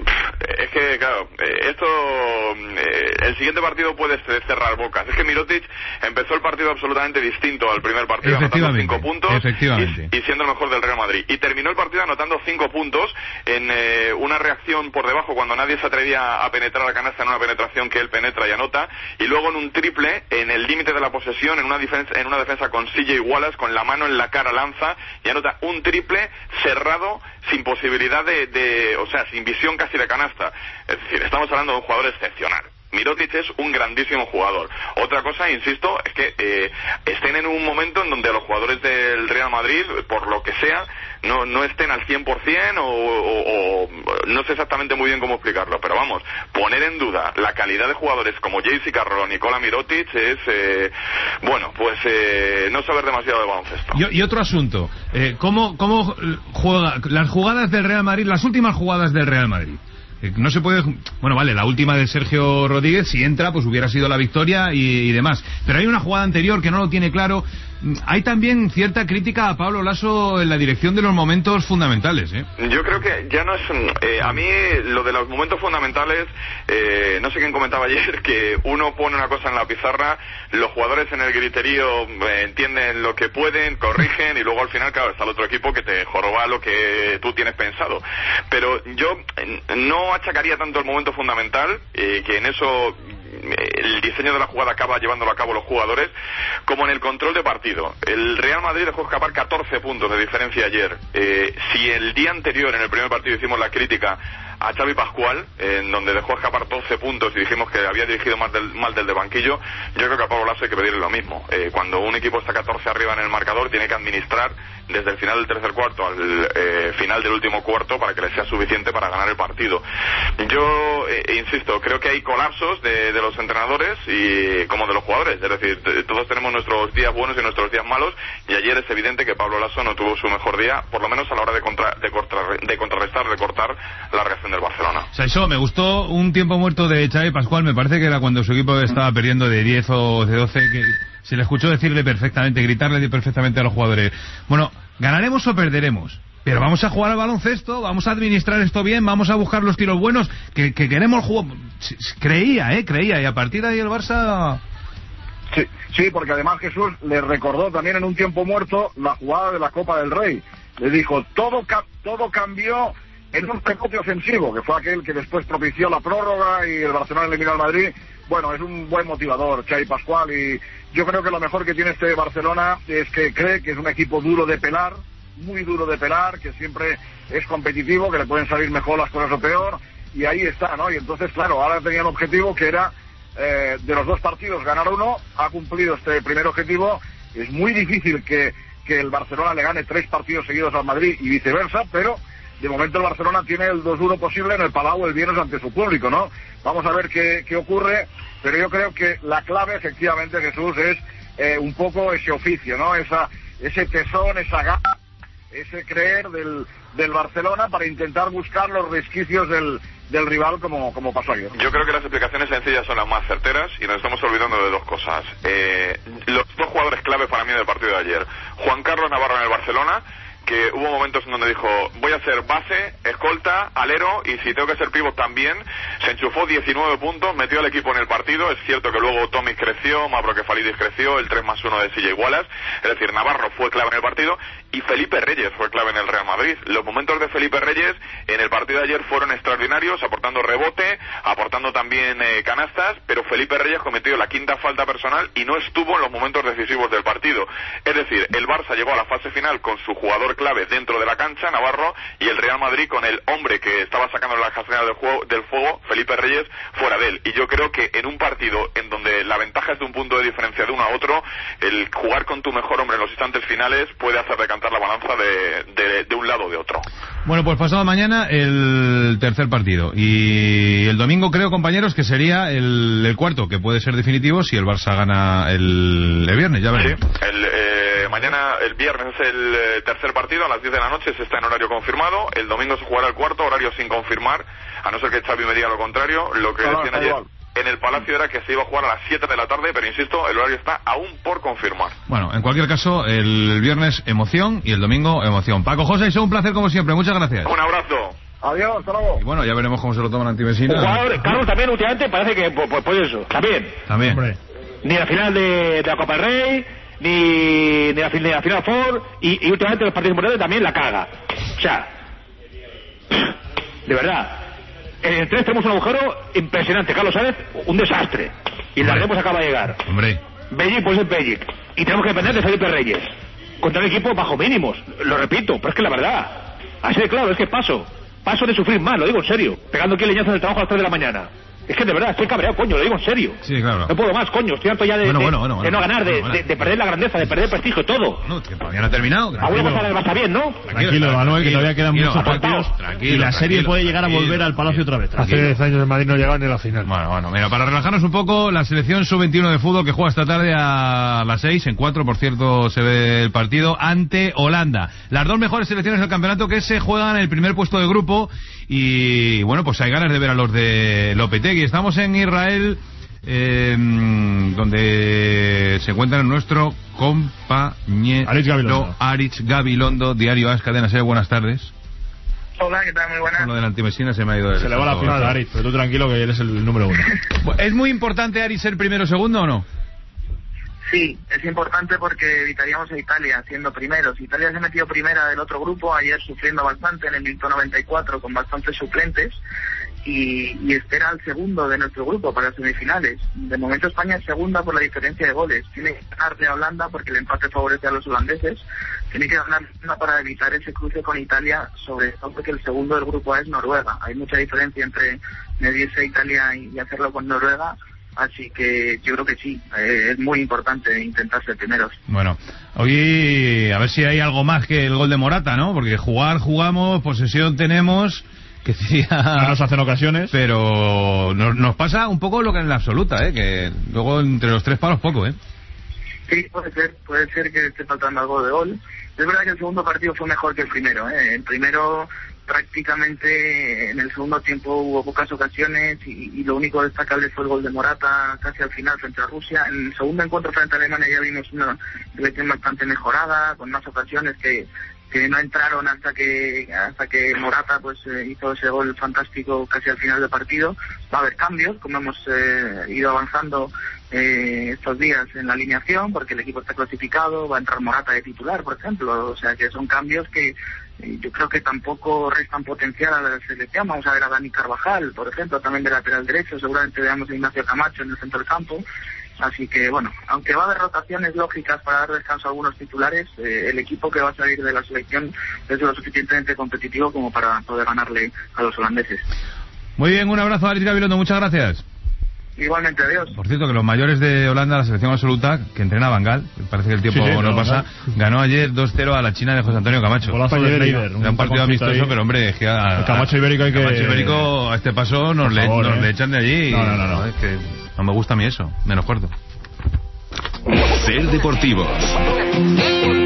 Es que, claro, eh, esto, eh, el siguiente partido puede cerrar bocas. Es que Mirotic empezó el partido absolutamente distinto al primer partido, anotando cinco puntos y, y siendo el mejor del Real Madrid. Y terminó el partido anotando cinco puntos en eh, una reacción por debajo cuando nadie se atrevía a penetrar la canasta, en una penetración que él penetra y anota. Y luego en un triple, en el límite de la posesión, en una defensa, en una defensa con C J Wallace, con la mano en la cara lanza y anota un triple cerrado, sin posibilidad de, de o sea, sin visión casi de canasta. Es decir, estamos hablando de un jugador excepcional. Mirotic es un grandísimo jugador. Otra cosa, insisto, es que eh, estén en un momento en donde los jugadores del Real Madrid, por lo que sea, no, no estén al cien por cien o, o, o no sé exactamente muy bien cómo explicarlo, pero vamos, poner en duda la calidad de jugadores como J C Carroll o Nikola Mirotic es, eh, bueno, pues eh, no saber demasiado de baloncesto. Y, y otro asunto, eh, ¿cómo, cómo juega las jugadas del Real Madrid, las últimas jugadas del Real Madrid? No se puede... Bueno, vale, la última de Sergio Rodríguez, si entra, pues hubiera sido la victoria y, y demás. Pero hay una jugada anterior que no lo tiene claro. Hay también cierta crítica a Pablo Lasso en la dirección de los momentos fundamentales, ¿eh? Yo creo que ya no es... Eh, a mí lo de los momentos fundamentales, eh, no sé quién comentaba ayer, que uno pone una cosa en la pizarra, los jugadores en el griterío eh, entienden lo que pueden, corrigen y luego al final, claro, está el otro equipo que te joroba lo que tú tienes pensado. Pero yo eh, no achacaría tanto el momento fundamental, eh, que en eso el diseño de la jugada acaba llevándolo a cabo los jugadores, como en el control de partido. El Real Madrid dejó escapar catorce puntos de diferencia ayer. Eh, si el día anterior, en el primer partido, hicimos la crítica a Xavi Pascual, en donde dejó escapar doce puntos y dijimos que había dirigido mal del, mal del de banquillo, yo creo que a Pablo Lasso hay que pedirle lo mismo. Eh, cuando un equipo está catorce arriba en el marcador, tiene que administrar desde el final del tercer cuarto al eh, final del último cuarto para que le sea suficiente para ganar el partido. Yo eh, insisto, creo que hay colapsos de, de los entrenadores y como de los jugadores, es decir, todos tenemos nuestros días buenos y nuestros días malos, y ayer es evidente que Pablo Lasso no tuvo su mejor día, por lo menos a la hora de, contra, de, contra, de contrarrestar, de cortar la reacción del Barcelona. O sea, eso me gustó un tiempo muerto de Xavi Pascual, me parece que era cuando su equipo estaba perdiendo de diez o de doce, que se le escuchó decirle perfectamente, gritarle perfectamente a los jugadores: bueno, ganaremos o perderemos, pero vamos a jugar al baloncesto, vamos a administrar esto bien, vamos a buscar los tiros buenos, que, que queremos jugar. Creía, eh, creía, y a partir de ahí el Barça... Sí, sí, porque además Jesús le recordó también en un tiempo muerto la jugada de la Copa del Rey. Le dijo, todo, todo cambió en un rebote ofensivo, que fue aquel que después propició la prórroga y el Barcelona eliminó al Madrid. Bueno, es un buen motivador, Xavi Pascual, y yo creo que lo mejor que tiene este Barcelona es que cree que es un equipo duro de pelar, muy duro de pelar, que siempre es competitivo, que le pueden salir mejor las cosas o peor, y ahí está, ¿no? Y entonces, claro, ahora tenía un objetivo que era, eh, de los dos partidos ganar uno, ha cumplido este primer objetivo. Es muy difícil que, que el Barcelona le gane tres partidos seguidos al Madrid y viceversa, pero de momento el Barcelona tiene el dos uno posible en el Palau el viernes ante su público, ¿no? Vamos a ver qué, qué ocurre, pero yo creo que la clave, efectivamente, Jesús, es eh, un poco ese oficio, ¿no? Esa, ese tesón, esa gana, ese creer del, del Barcelona para intentar buscar los resquicios del, del rival como, como pasó ayer. Yo creo que las explicaciones sencillas son las más certeras y nos estamos olvidando de dos cosas. Eh, los dos jugadores clave para mí del partido de ayer, Juan Carlos Navarro en el Barcelona, que hubo momentos en donde dijo, voy a ser base, escolta, alero, y si tengo que ser pívot también. Se enchufó diecinueve puntos, metió al equipo en el partido. Es cierto que luego Tomic creció, Mavrokefolidis creció, el tres más uno de Silla Wallace, es decir, Navarro fue clave en el partido, y Felipe Reyes fue clave en el Real Madrid. Los momentos de Felipe Reyes en el partido de ayer fueron extraordinarios, aportando rebote, aportando también eh, canastas, pero Felipe Reyes cometió la quinta falta personal y no estuvo en los momentos decisivos del partido. Es decir, el Barça llegó a la fase final con su jugador clave dentro de la cancha, Navarro, y el Real Madrid con el hombre que estaba sacando la castaña del, juego, del fuego, Felipe Reyes, fuera de él. Y yo creo que en un partido en donde la ventaja es de un punto de diferencia de uno a otro, el jugar con tu mejor hombre en los instantes finales puede hacer decantar la balanza de, de, de un lado o de otro. Bueno, pues pasado mañana el tercer partido. Y el domingo creo, compañeros, que sería el, el cuarto, que puede ser definitivo si el Barça gana el, el viernes, ya veremos. Sí, el, eh, mañana, el viernes es el eh, tercer partido, a las diez de la noche, se está en horario confirmado. El domingo se jugará el cuarto, horario sin confirmar, a no ser que Xavi me diga lo contrario. Lo que no, decían no, ayer igual. en el Palacio era que se iba a jugar a las siete de la tarde, pero insisto, el horario está aún por confirmar. Bueno, en cualquier caso, el viernes emoción y el domingo emoción. Paco José, es un placer como siempre, muchas gracias. Un abrazo. Adiós, hasta luego. Y bueno, ya veremos cómo se lo toman Antivesina. Un jugador, Carlos, también últimamente parece que, pues, pues, pues eso, también. También. Hombre. Ni la final de, de la Copa del Rey, ni, ni, la, ni la final Ford, y, y últimamente los partidos importantes también la caga. O sea, de verdad. En el tres tenemos un agujero impresionante, Carlos Sáenz, un desastre. Y el Arremos acaba de llegar. Hombre. Bellic, pues es Bellic. Y tenemos que depender de Felipe Reyes. Contra un equipo bajo mínimos. Lo repito, pero es que la verdad. Así de claro, es que paso. Paso de sufrir más, lo digo en serio. Pegando aquí leñazos del trabajo a las tres de la mañana. Es que de verdad, estoy cabreado, coño, lo digo en serio. Sí, claro. No puedo más, coño, estoy harto ya de, bueno, de, bueno, bueno, de no ganar, de, bueno, bueno. de, de perder la grandeza, de perder el prestigio, todo. No, que todavía no ha terminado. Aún no pasar el Barça bien, ¿no? Tranquilo, Manuel, que todavía quedan muchos partidos. Tranquilo, y la serie tranquilo, puede llegar tranquilo, a volver al Palacio otra vez. Tranquilo. Hace diez años en Madrid no llegaban ni a la final. Bueno, bueno, mira, para relajarnos un poco, la selección sub veintiuno de fútbol que juega esta tarde a las seis, en cuatro, por cierto, se ve el partido, ante Holanda. Las dos mejores selecciones del campeonato que se juegan el primer puesto de grupo. Y bueno, pues hay ganas de ver a los de Lopetegui. Estamos en Israel, eh, donde se encuentra nuestro compañero Aritz Gabilondo. Aritz Gabilondo, Diario AS, Cadena SER. Buenas tardes. Hola, ¿qué tal? Muy buenas. Con lo de la Antimesina se me ha ido el Se le va la final a Aritz, pero tú tranquilo que eres el número uno. ¿Es muy importante, Aritz, ser primero o segundo o no? Sí, es importante porque evitaríamos a Italia siendo primeros. Italia se metió primera del otro grupo, ayer sufriendo bastante en el minuto noventa y cuatro con bastantes suplentes y, y espera al segundo de nuestro grupo para semifinales. De momento España es segunda por la diferencia de goles. Tiene que ganarle a Holanda porque el empate favorece a los holandeses. Tiene que ganar para evitar ese cruce con Italia, sobre todo porque el segundo del grupo A es Noruega. Hay mucha diferencia entre medirse a Italia y hacerlo con Noruega. Así que yo creo que sí, eh, es muy importante intentar ser primeros. Bueno, hoy a ver si hay algo más que el gol de Morata, ¿no? Porque jugar, jugamos, posesión tenemos, que sería... No nos hacen ocasiones. Pero nos, nos pasa un poco lo que en la absoluta, ¿eh? Que luego entre los tres palos poco, ¿eh? Sí, puede ser, puede ser que esté faltando algo de gol. Es verdad que el segundo partido fue mejor que el primero, ¿eh? El primero prácticamente en el segundo tiempo hubo pocas ocasiones y, y lo único destacable fue el gol de Morata casi al final frente a Rusia. En el segundo encuentro frente a Alemania ya vimos una selección bastante mejorada, con más ocasiones que, que no entraron hasta que hasta que Morata pues eh, hizo ese gol fantástico casi al final del partido. Va a haber cambios, como hemos eh, ido avanzando eh, estos días en la alineación, porque el equipo está clasificado, va a entrar Morata de titular, por ejemplo, o sea que son cambios que eh, yo creo que tampoco restan potencial a la selección. Vamos a ver a Dani Carvajal, por ejemplo, también de lateral derecho, seguramente veamos a Ignacio Camacho en el centro del campo. Así que, bueno, aunque va a haber rotaciones lógicas para dar descanso a algunos titulares, eh, el equipo que va a salir de la selección es lo suficientemente competitivo como para poder ganarle a los holandeses. Muy bien, un abrazo a Aritz Gabilondo, muchas gracias. Igualmente, adiós. Por cierto, que los mayores de Holanda, la selección absoluta, que entrena Van Gaal, parece que el tiempo sí, sí, no no, pasa, no. ganó ayer dos cero a la China de José Antonio Camacho. Golazo de Leider, un, un partido amistoso, ahí. Pero hombre, es que a, el Camacho ibérico hay que... Camacho ibérico a este paso nos, le, favor, nos ¿eh? le echan de allí. No, no, no, no. Es que no me gusta a mí eso, menos cuarto. Ser Deportivos.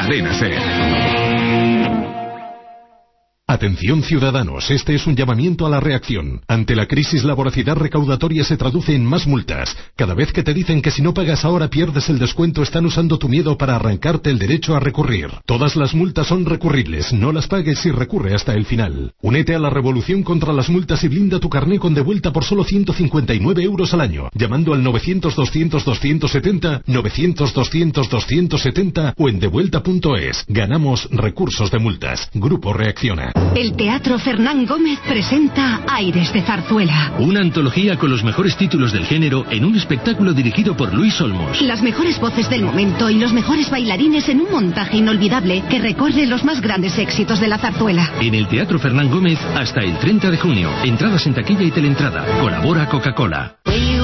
Cadena SER. Atención ciudadanos, este es un llamamiento a la reacción. Ante la crisis, la voracidad recaudatoria se traduce en más multas. Cada vez que te dicen que si no pagas ahora pierdes el descuento, están usando tu miedo para arrancarte el derecho a recurrir. Todas las multas son recurribles, no las pagues y recurre hasta el final. Únete a la revolución contra las multas y blinda tu carné con devuelta por solo ciento cincuenta y nueve euros al año, llamando al novecientos doscientos doscientos setenta, novecientos doscientos doscientos setenta o en devuelta punto es. Ganamos recursos de multas. Grupo Reacciona. El Teatro Fernán Gómez presenta Aires de Zarzuela. Una antología con los mejores títulos del género en un espectáculo dirigido por Luis Olmos. Las mejores voces del momento y los mejores bailarines en un montaje inolvidable que recorre los más grandes éxitos de la zarzuela. En el Teatro Fernán Gómez hasta el treinta de junio. Entradas en taquilla y teleentrada. Colabora Coca-Cola.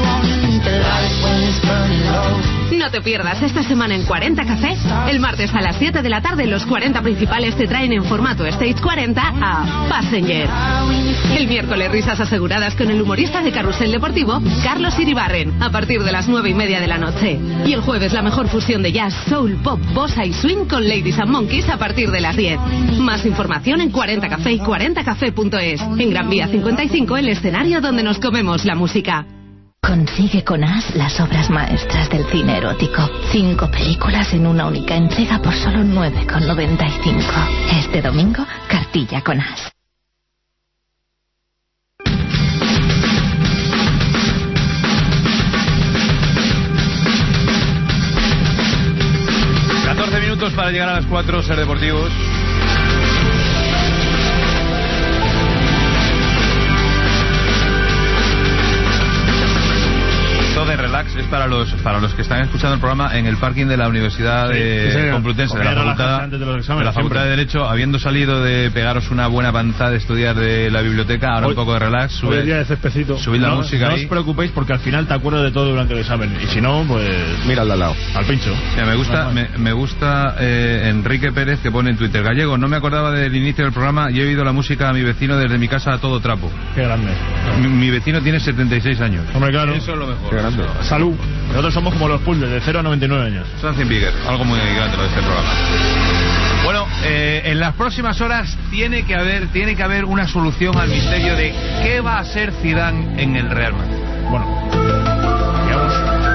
No te pierdas esta semana en cuarenta Café. El martes a las siete de la tarde los cuarenta principales te traen en formato Stage cuarenta a Passenger. El miércoles risas aseguradas con el humorista de Carrusel Deportivo, Carlos Iribarren, a partir de las nueve y media de la noche. Y el jueves la mejor fusión de jazz, soul, pop, bossa y swing con Ladies and Monkeys a partir de las diez. Más información en cuarenta Café y cuarenta café punto es. En Gran Vía cincuenta y cinco, el escenario donde nos comemos la música. Consigue con As las obras maestras del cine erótico. Cinco películas en una única entrega por solo nueve con noventa y cinco. Este domingo, cartilla con As. catorce minutos para llegar a las cuatro, Ser Deportivos. De relax es para los para los que están escuchando el programa en el parking de la Universidad sí, de sí, Complutense, de la Facultad de, los exámenes, de la Facultad de Derecho, habiendo salido de pegaros una buena panzada de estudiar de la biblioteca, ahora hoy, un poco de relax, sube, hoy día de cespecito. Subid no, la música no ahí. os preocupéis porque al final te acuerdas de todo durante el examen y si no, pues mira al de al lado, al pincho. Mira, me gusta me, me gusta eh, Enrique Pérez, que pone en Twitter: Gallego, no me acordaba del inicio del programa y he oído la música a mi vecino desde mi casa a todo trapo. Qué grande. Mi, mi vecino tiene setenta y seis años. Hombre, claro. Eso es lo mejor. Qué grande. Salud. Nosotros somos como los puzzles, de cero a noventa y nueve años. Something bigger, algo muy grande lo de este programa. Bueno, eh, en las próximas horas tiene que haber tiene que haber una solución al misterio de qué va a ser Zidane en el Real Madrid. Bueno, digamos,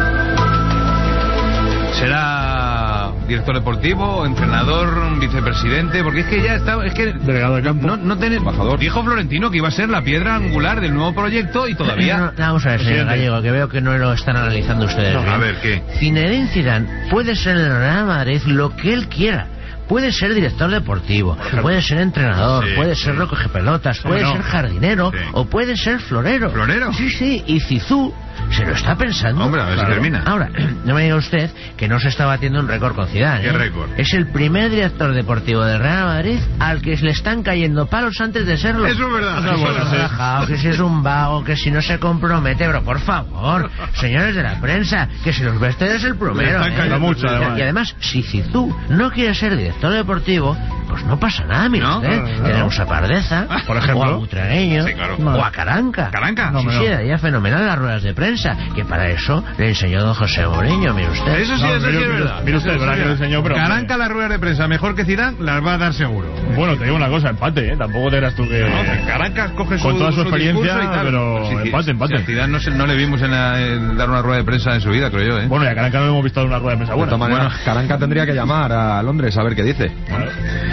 será director deportivo, entrenador, vicepresidente, porque es que ya está, es que delegado de campo, no, no tener, embajador. Dijo Florentino que iba a ser la piedra angular del nuevo proyecto y todavía. No, vamos a ver, señor Gallego, que veo que no lo están analizando ustedes. No, bien. A ver qué. Zinedine Zidane puede ser en el Real Madrid lo que él quiera. Puede ser director deportivo, puede ser entrenador, sí, puede ser sí. recogepelotas, puede no. ser jardinero sí. o puede ser florero. ¿Florero? Sí, sí, y Zizou se lo está pensando. Hombre, a ver claro. si termina. Ahora, no me diga usted que no se está batiendo un récord con Zidane. ¿Qué ¿eh? récord? Es el primer director deportivo del Real Madrid al que le están cayendo palos antes de serlo. Eso es verdad. Que, Eso si, es relajado, que si es un vago, que si no se compromete, pero por favor, señores de la prensa, que si los ve ustedes el primero. Le están cayendo ¿eh? mucho, además. Y además, si Zizou no quiere ser director deportivo, pues no pasa nada, mire ¿No? usted. No, no. Tenemos a Pardeza, por ejemplo, o a Butragueño, sí, claro. o a Caranca. ¿Caranca? No, sí, sí, daría fenomenal las ruedas de prensa, que para eso le enseñó don José Mourinho, mire usted. Eso sí, no, eso sí es verdad. Mire usted, verdad que lo enseñó, pero... Caranca las ruedas de prensa mejor que Zidane las va a dar seguro. Bueno, te digo una cosa, empate, ¿eh? Tampoco te eras tú que... No, Caranca coge su, con toda su, su experiencia, y tal. pero sí, sí, empate, empate. Sí, a Zidane no, se, no le vimos en, la, en dar una rueda de prensa en su vida, creo yo, ¿eh? Bueno, y a Caranca no le hemos visto dar una rueda de prensa buena. De todas maneras, bueno, Caranca tendría que llamar a Londres a ver qué dice. Bueno.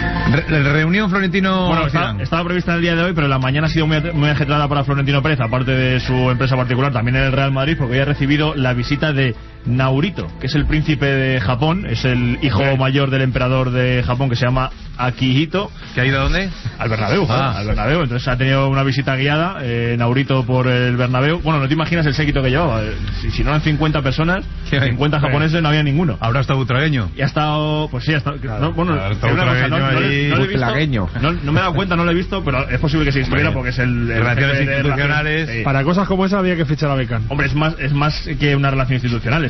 Re reunión Florentino bueno, está, estaba prevista en el día de hoy, pero la mañana ha sido muy, muy agitada para Florentino Pérez, aparte de su empresa particular, también en el Real Madrid, porque había recibido la visita de Naruhito, que es el príncipe de Japón, es el hijo okay. mayor del emperador de Japón, que se llama Akihito. ¿Que ha ido a dónde? Al Bernabéu, ah. al Bernabéu. Entonces ha tenido una visita guiada, eh, Naruhito por el Bernabéu. Bueno, no te imaginas el séquito que llevaba. Si, si no eran cincuenta personas, cincuenta japoneses, no había ninguno. ¿Habrá estado butragueño? Y ha estado, pues sí, ha estado... Claro, no, bueno, ha estado butragueño no, no, no, ahí, no, no, no, no me he dado cuenta, no lo he visto, pero es posible que se estuviera porque es el... el relaciones institucionales... De, sí. Para cosas como esa había que fichar a Beckham. Hombre, es más, es más que una relación institucional, es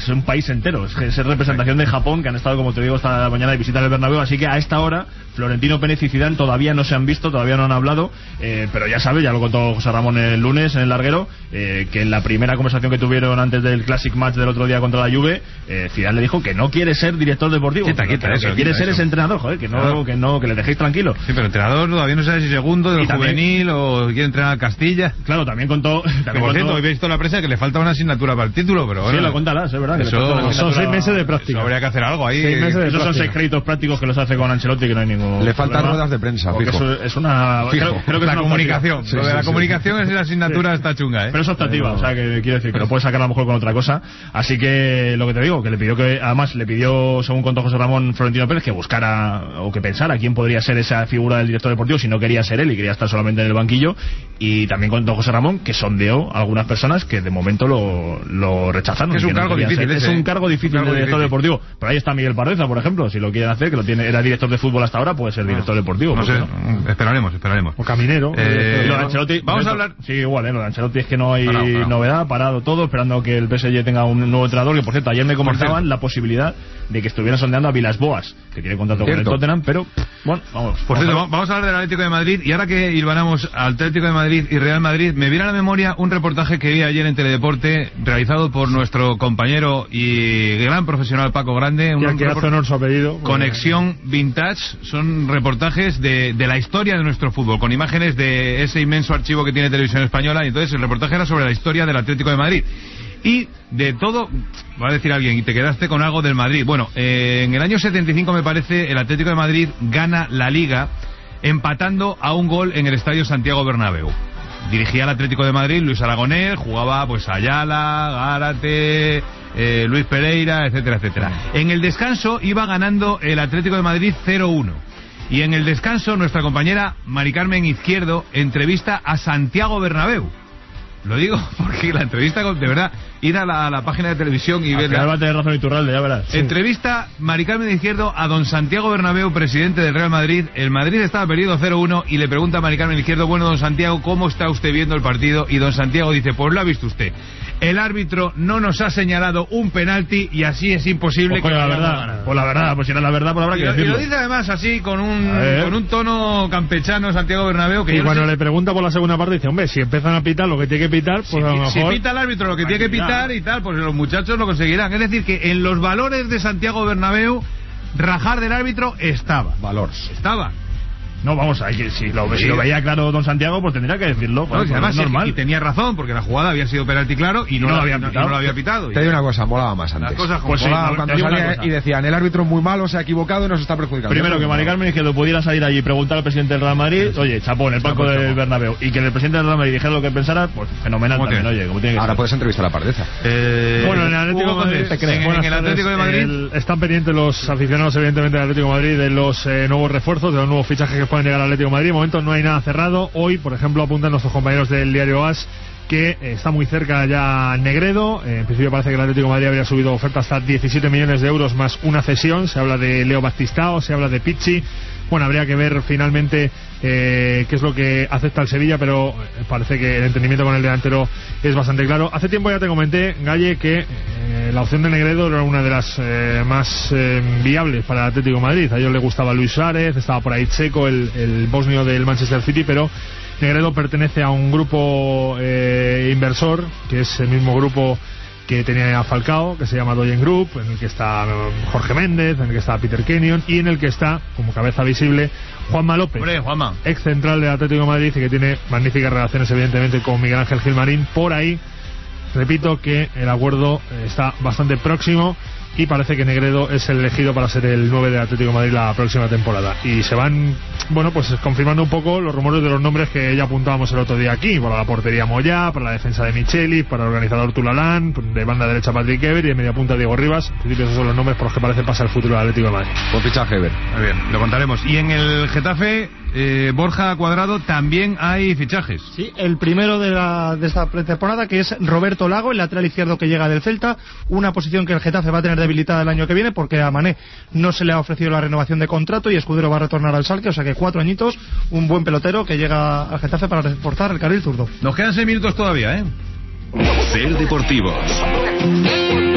es un país entero, es, es representación de Japón, que han estado, como te digo, esta mañana de visita en el Bernabéu, así que a esta hora Florentino Pérez y Zidane todavía no se han visto, todavía no han hablado, eh, pero ya sabes, ya lo contó José Ramón el lunes en el larguero, eh, que en la primera conversación que tuvieron antes del Classic Match del otro día contra la Juve, eh, Zidane le dijo que no quiere ser director deportivo, quita, quita, que, eso, que quiere quita ser eso. ese entrenador, joder, que no, claro. que no, que le dejéis tranquilo. Sí, pero entrenador todavía no sabe si segundo del Y también- juvenil o quiere entrenar a Castilla. Claro, también contó. Que, También por contó cierto, hoy he visto en la prensa que le falta una asignatura para el título, pero Sí, bueno, lo contarás, es verdad. que le Eso, falta una son asignatura- seis meses de práctica. Eso habría que hacer algo ahí. Seis meses de Esos Esos son práctica. seis créditos prácticos que los hace con Ancelotti, que no hay ningún. Le faltan problema, ruedas de prensa, porque fijo. eso es una. Fijo. Creo, creo que la es una comunicación. optativa. Lo de la comunicación es la asignatura está chunga, ¿eh? Pero eso es optativa, o sea, que quiero decir que lo puedes sacar a lo mejor con otra cosa. Así que lo que te digo, que le pidió que, además, le pidió, según contó José Ramón Florentino Pérez, que buscara o que pensara quién podría ser esa figura del director deportivo si no quería ser él y quería estar solamente en el banquillo. Y también contó José Ramón que sondeó a algunas personas que de momento lo, lo rechazaron. Es y un que no cargo querían difícil ser. ese, Es un ¿eh? cargo difícil Un cargo de director difícil. deportivo. Pero ahí está Miguel Pardeza, por ejemplo, si lo quieren hacer, que lo tiene, era director de fútbol hasta ahora, puede ser director deportivo. No ¿por qué sé, no? esperaremos, esperaremos. O caminero. Eh, Lo de Ancelotti, vamos a momento, hablar. Sí, igual, ¿eh? Lo de Ancelotti es que no hay Parado, parado. novedad, parado todo, esperando que el P S G tenga un nuevo entrenador. Que por cierto, ayer me comentaban la posibilidad de que estuvieran sondeando a Vilas Boas, que tiene contrato Cierto. con el Tottenham, pero bueno, vamos. Por vamos cierto, a ver. vamos a hablar del Atlético de Madrid y ahora que hilvanamos Atlético de Madrid y Real Madrid, me viene a la memoria un reportaje que vi ayer en Teledeporte realizado por nuestro compañero y gran profesional Paco Grande. Ya un que hace report- honor su apellido. Conexión Vintage, son reportajes de, de la historia de nuestro fútbol, con imágenes de ese inmenso archivo que tiene Televisión Española, y entonces el reportaje era sobre la historia del Atlético de Madrid. Y de todo, va a decir alguien, y te quedaste con algo del Madrid. Bueno, eh, en el año setenta y cinco me parece, el Atlético de Madrid gana la Liga empatando a un gol en el Estadio Santiago Bernabéu. Dirigía al Atlético de Madrid Luis Aragonés, jugaba pues Ayala, Gárate, eh, Luis Pereira, etcétera, etcétera. En el descanso iba ganando el Atlético de Madrid cero uno. Y en el descanso nuestra compañera Mari Carmen Izquierdo entrevista a Santiago Bernabéu. Lo digo porque la entrevista, con- de verdad, ir a la, a la página de televisión y Al verla. final va a tener razón Iturralde, ya verás. Sí. Entrevista Mari Carmen Izquierdo a don Santiago Bernabéu, presidente del Real Madrid. El Madrid estaba perdido cero uno y le pregunta a Mari Carmen Izquierdo, bueno, don Santiago, ¿cómo está usted viendo el partido? Y don Santiago dice, pues lo ha visto usted. El árbitro no nos ha señalado un penalti y así es imposible Pues que la vayamos a verdad, ganar. pues la verdad, pues si no es la verdad, pues habrá Y que lo, y decirlo. lo dice además así, con un, A ver. con un tono campechano Santiago Bernabéu. Que Y yo no cuando sé- le pregunta por la segunda parte, dice, hombre, si empiezan a pitar lo que tiene que pitar, pues a lo Si mejor... pita el árbitro lo que tiene que pitar y tal, pues los muchachos lo conseguirán. Es decir, que en los valores de Santiago Bernabéu, rajar del árbitro estaba. Valores. Estaba. No, vamos, hay que, si, lo, Sí. si lo veía claro don Santiago, pues tendría que decirlo. No, joder, y pues además, es normal. y tenía razón, porque la jugada había sido penalti claro y no, lo había, había no, y pitado. no lo había pitado. Te digo una cosa, molaba más antes. Las cosas como Pues sí, Molaba no, cuando te digo una salía cosa. y decían, el árbitro es muy malo, se ha equivocado y nos está perjudicando. Primero, Eso que es Mari malo. Carmen Izquierdo pudiera salir allí y preguntar al presidente del Real Madrid, oye, chapó en el banco Chapó, del chapó. Bernabéu, y que el presidente del Real Madrid dijera lo que pensara, pues fenomenal ¿Cómo también, que? oye, como tiene que Ahora ser. puedes entrevistar a Pardeza. Eh, Bueno, en el Atlético Hugo de Madrid, Condés, ¿te crees? en, Buenas en el tardes. Atlético de Madrid. El- están pendientes los aficionados, evidentemente, del Atlético de Madrid, de los eh, nuevos refuerzos, de los nuevos fichajes que pueden llegar al Atlético de Madrid. De momento no hay nada cerrado. Hoy, por ejemplo, apuntan nuestros compañeros del diario AS que eh, está muy cerca ya Negredo. Eh, en principio parece que el Atlético de Madrid habría subido oferta hasta diecisiete millones de euros más una cesión. Se habla de Leo Bastistao, se habla de Pichi. Bueno, habría que ver finalmente eh, qué es lo que acepta el Sevilla, pero eh, parece que el entendimiento con el delantero es bastante claro. Hace tiempo ya te comenté, Galle, que eh, la opción de Negredo era una de las eh, más eh, viables para el Atlético de Madrid. A ellos le gustaba Luis Suárez, estaba por ahí Checo, el, el bosnio del Manchester City, pero Negredo pertenece a un grupo eh, inversor, que es el mismo grupo que tenía Falcao, que se llama Doyen Group, en el que está eh, Jorge Méndez, en el que está Peter Kenyon y en el que está, como cabeza visible, Juanma López, Hombre, Juanma. ex central del Atlético de Madrid y que tiene magníficas relaciones evidentemente con Miguel Ángel Gilmarín. Por ahí, repito que el acuerdo eh, está bastante próximo y parece que Negredo es el elegido para ser el nueve del Atlético de Madrid la próxima temporada. Y se van, bueno, pues confirmando un poco los rumores de los nombres que ya apuntábamos el otro día aquí, para la portería Moyá, para la defensa de Micheli, para el organizador Tulalán, de banda derecha Patrick Ever y de media punta Diego Rivas. En principio esos son los nombres por los que parece pasar el futuro del Atlético de Madrid. Buen fichaje, Ever. Muy bien, lo contaremos. Y en el Getafe, eh, Borja Cuadrado, también hay fichajes. Sí, el primero de, la, de esta pretemporada, que es Roberto Lago, el lateral izquierdo que llega del Celta, una posición que el Getafe va a tener debilitada el año que viene porque a Mané no se le ha ofrecido la renovación de contrato y Escudero va a retornar al Schalke, o sea que cuatro añitos, un buen pelotero que llega al Getafe para reforzar el carril zurdo. Nos quedan seis minutos todavía, ¿eh? Ser Deportivos.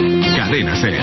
Cadena SER.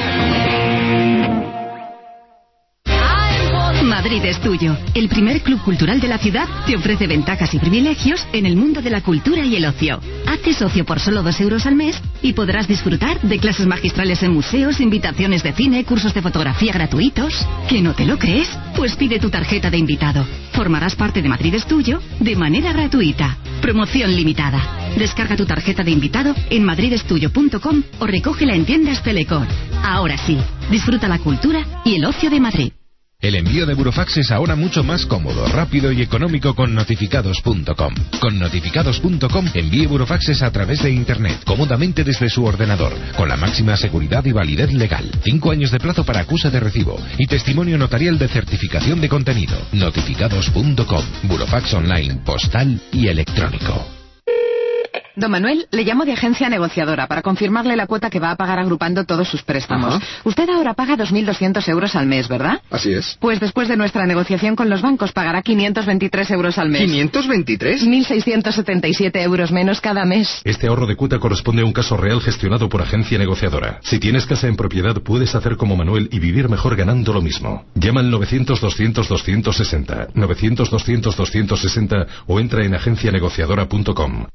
Madrid es tuyo. El primer club cultural de la ciudad te ofrece ventajas y privilegios en el mundo de la cultura y el ocio. Hazte socio por solo dos euros al mes y podrás disfrutar de clases magistrales en museos, invitaciones de cine, cursos de fotografía gratuitos. ¿Que no te lo crees? Pues pide tu tarjeta de invitado. Formarás parte de Madrid es tuyo de manera gratuita. Promoción limitada. Descarga tu tarjeta de invitado en madridestuyo punto com o recógela en tiendas Telecor. Ahora sí, disfruta la cultura y el ocio de Madrid. El envío de Burofax es ahora mucho más cómodo, rápido y económico con notificados punto com. Con notificados punto com envíe burofaxes a través de Internet, cómodamente desde su ordenador, con la máxima seguridad y validez legal. Cinco años de plazo para acusa de recibo y testimonio notarial de certificación de contenido. notificados punto com. Burofax online, postal y electrónico. Don Manuel, le llamo de agencia negociadora para confirmarle la cuota que va a pagar agrupando todos sus préstamos. Ajá. Usted ahora paga dos mil doscientos euros al mes, ¿verdad? Así es. Pues después de nuestra negociación con los bancos pagará quinientos veintitrés euros al mes. ¿quinientos veintitrés? mil seiscientos setenta y siete euros menos cada mes. Este ahorro de cuota corresponde a un caso real gestionado por agencia negociadora. Si tienes casa en propiedad, puedes hacer como Manuel y vivir mejor ganando lo mismo. Llama al novecientos doscientos doscientos sesenta, novecientos doscientos doscientos sesenta o entra en agencia negociadora punto com.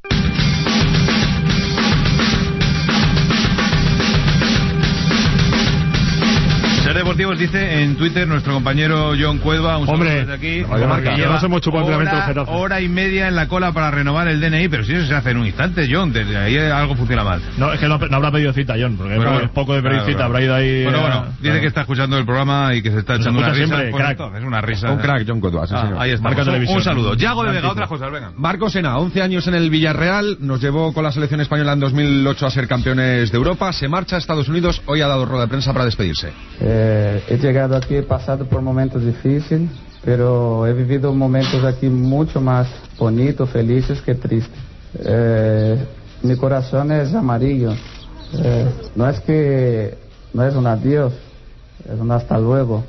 Deportivos dice en Twitter nuestro compañero John Cuelva, un saludo desde aquí, que ya nos hemos chupado el hora, hora y media en la cola para renovar el D N I, pero si eso se hace en un instante, John, desde ahí algo funciona mal. No, es que no, no habrá pedido cita, John, porque bueno, es poco de pedir claro, cita, claro. Habrá ido ahí... Bueno, bueno, eh, dice eh, que está escuchando el programa y que se está se echando una risa. Siempre, pues crack. Es una risa. Un crack, John Cuelva, sí, ah, señor. Ahí está. Un, un saludo. Yago de Vega, otras cosas, venga. Marco Sena, once años en el Villarreal, nos llevó con la selección española en dos mil ocho a ser campeones de Europa, se marcha a Estados Unidos, hoy ha dado rueda de prensa para despedirse. Eh, he llegado aquí, he pasado por momentos difíciles, pero he vivido momentos aquí mucho más bonitos, felices que tristes. Eh, mi corazón es amarillo. Eh, no es que no es un adiós, es un hasta luego.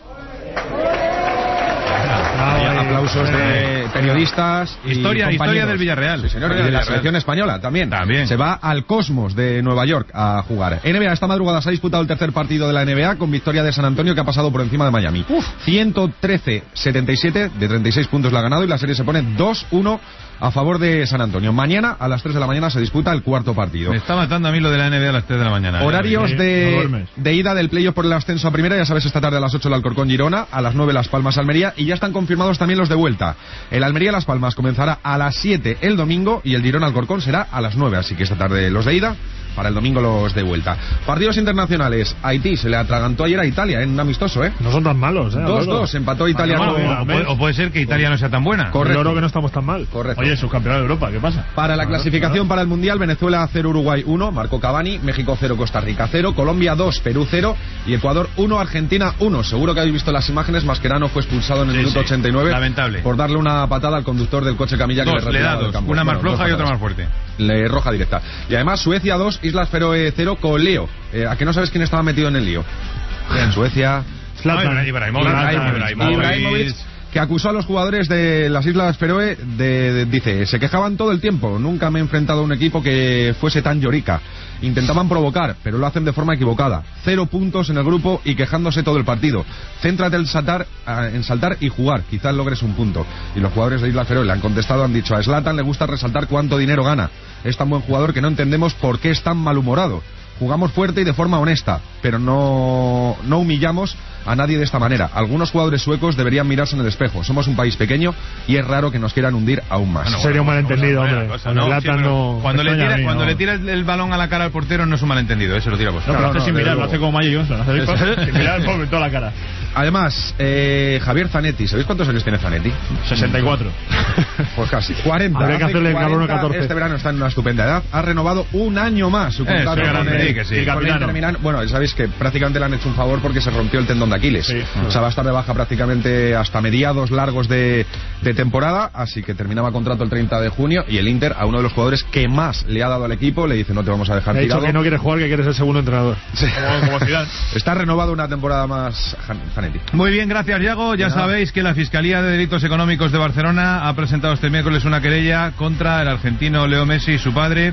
Aplausos de periodistas y historia, historia del Villarreal. Sí, señor, y de la selección española también. También. Se va al Cosmos de Nueva York a jugar. N B A, esta madrugada se ha disputado el tercer partido de la N B A con victoria de San Antonio que ha pasado por encima de Miami. Uf. ciento trece setenta y siete, de treinta y seis puntos la ha ganado y la serie se pone dos uno a favor de San Antonio. Mañana a las tres de la mañana se disputa el cuarto partido. Me está matando a mí lo de la N B A a las tres de la mañana. Horarios ¿eh? de, no de ida del playoff por el ascenso a primera, ya sabes, esta tarde a las ocho el Alcorcón Girona, a las nueve Las Palmas Almería y ya están confirmados también los de vuelta. El Almería Las Palmas comenzará a las siete el domingo y el Girona Alcorcón será a las nueve, así que esta tarde los de ida, para el domingo los de vuelta. Partidos internacionales. Haití se le atragantó ayer a Italia en un amistoso, ¿eh? No son tan malos, ¿eh? dos dos, empató Italia bueno, con... bueno, o, puede, o puede ser que Italia no sea tan buena. Correcto. Claro que no estamos tan mal. Correcto. Oye, subcampeón de Europa, ¿qué pasa? Para la clasificación claro. para el Mundial, Venezuela cero, Uruguay uno, marcó Cavani, México cero, Costa Rica cero, Colombia dos, Perú cero y Ecuador uno, Argentina uno. Seguro que habéis visto las imágenes, Mascherano fue expulsado en el sí, minuto sí. ochenta y nueve. Lamentable. Por darle una patada al conductor del coche camilla dos, que le retiraba del campo. Una más bueno, floja y otra más fuerte. Le roja directa. Y además Suecia dos, Islas Feroe cero con Leo. Eh, ¿A que no sabes quién estaba metido en el lío? En Suecia. Zlatan. Ibrahimovic. Ibrahimovic, que acusó a los jugadores de las Islas Feroe de, de, dice, se quejaban todo el tiempo, nunca me he enfrentado a un equipo que fuese tan llorica. Intentaban provocar, pero lo hacen de forma equivocada. Cero puntos en el grupo y quejándose todo el partido. Céntrate en saltar, en saltar y jugar, quizás logres un punto. Y los jugadores de Islas Feroe le han contestado, han dicho, a Zlatan le gusta resaltar cuánto dinero gana. Es tan buen jugador que no entendemos por qué es tan malhumorado. Jugamos fuerte y de forma honesta, pero no, no humillamos a nadie de esta manera. Algunos jugadores suecos deberían mirarse en el espejo. Somos un país pequeño y es raro que nos quieran hundir aún más. Bueno, sería un malentendido, hombre. Cosa, no, sí, no, cuando le tira, mí, cuando no. le tira el, el balón a la cara al portero no es un malentendido, eso lo tira vos. No, pero no, no, sin mirar, lo hace como Magic Johnson, hace sin mirar el toda la cara. Además, eh, Javier Zanetti, ¿sabéis cuántos años tiene Zanetti? sesenta y cuatro. Pues casi, cuarenta. Habría que hacerle el cabrón a catorce. Este verano está en una estupenda edad. Ha renovado un año más su contrato eh, con, el, que sí. con el Inter Milán. Bueno, sabéis que prácticamente le han hecho un favor porque se rompió el tendón de Aquiles. Sí. O sea, va a estar de baja prácticamente hasta mediados largos de, de temporada, así que terminaba contrato el treinta de junio y el Inter, a uno de los jugadores que más le ha dado al equipo, le dice no te vamos a dejar tirado. Ha dicho que no quiere jugar, que quiere ser segundo entrenador. Sí. Como, como Zidane. Está renovado una temporada más Zanetti. Muy bien, gracias Yago. Ya no. sabéis que la Fiscalía de Delitos Económicos de Barcelona ha presentado este miércoles una querella contra el argentino Leo Messi y su padre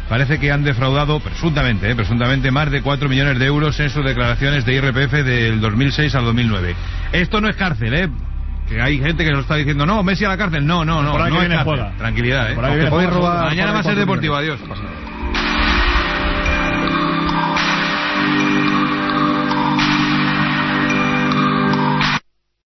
parece que han defraudado, presuntamente, eh, presuntamente, más de cuatro millones de euros en sus declaraciones de I R P F del dos mil seis al dos mil nueve. Esto no es cárcel, ¿eh? Que hay gente que nos está diciendo, no, Messi a la cárcel. No, no, no, no es cárcel. Tranquilidad, ¿eh? Mañana va a ser deportivo, adiós.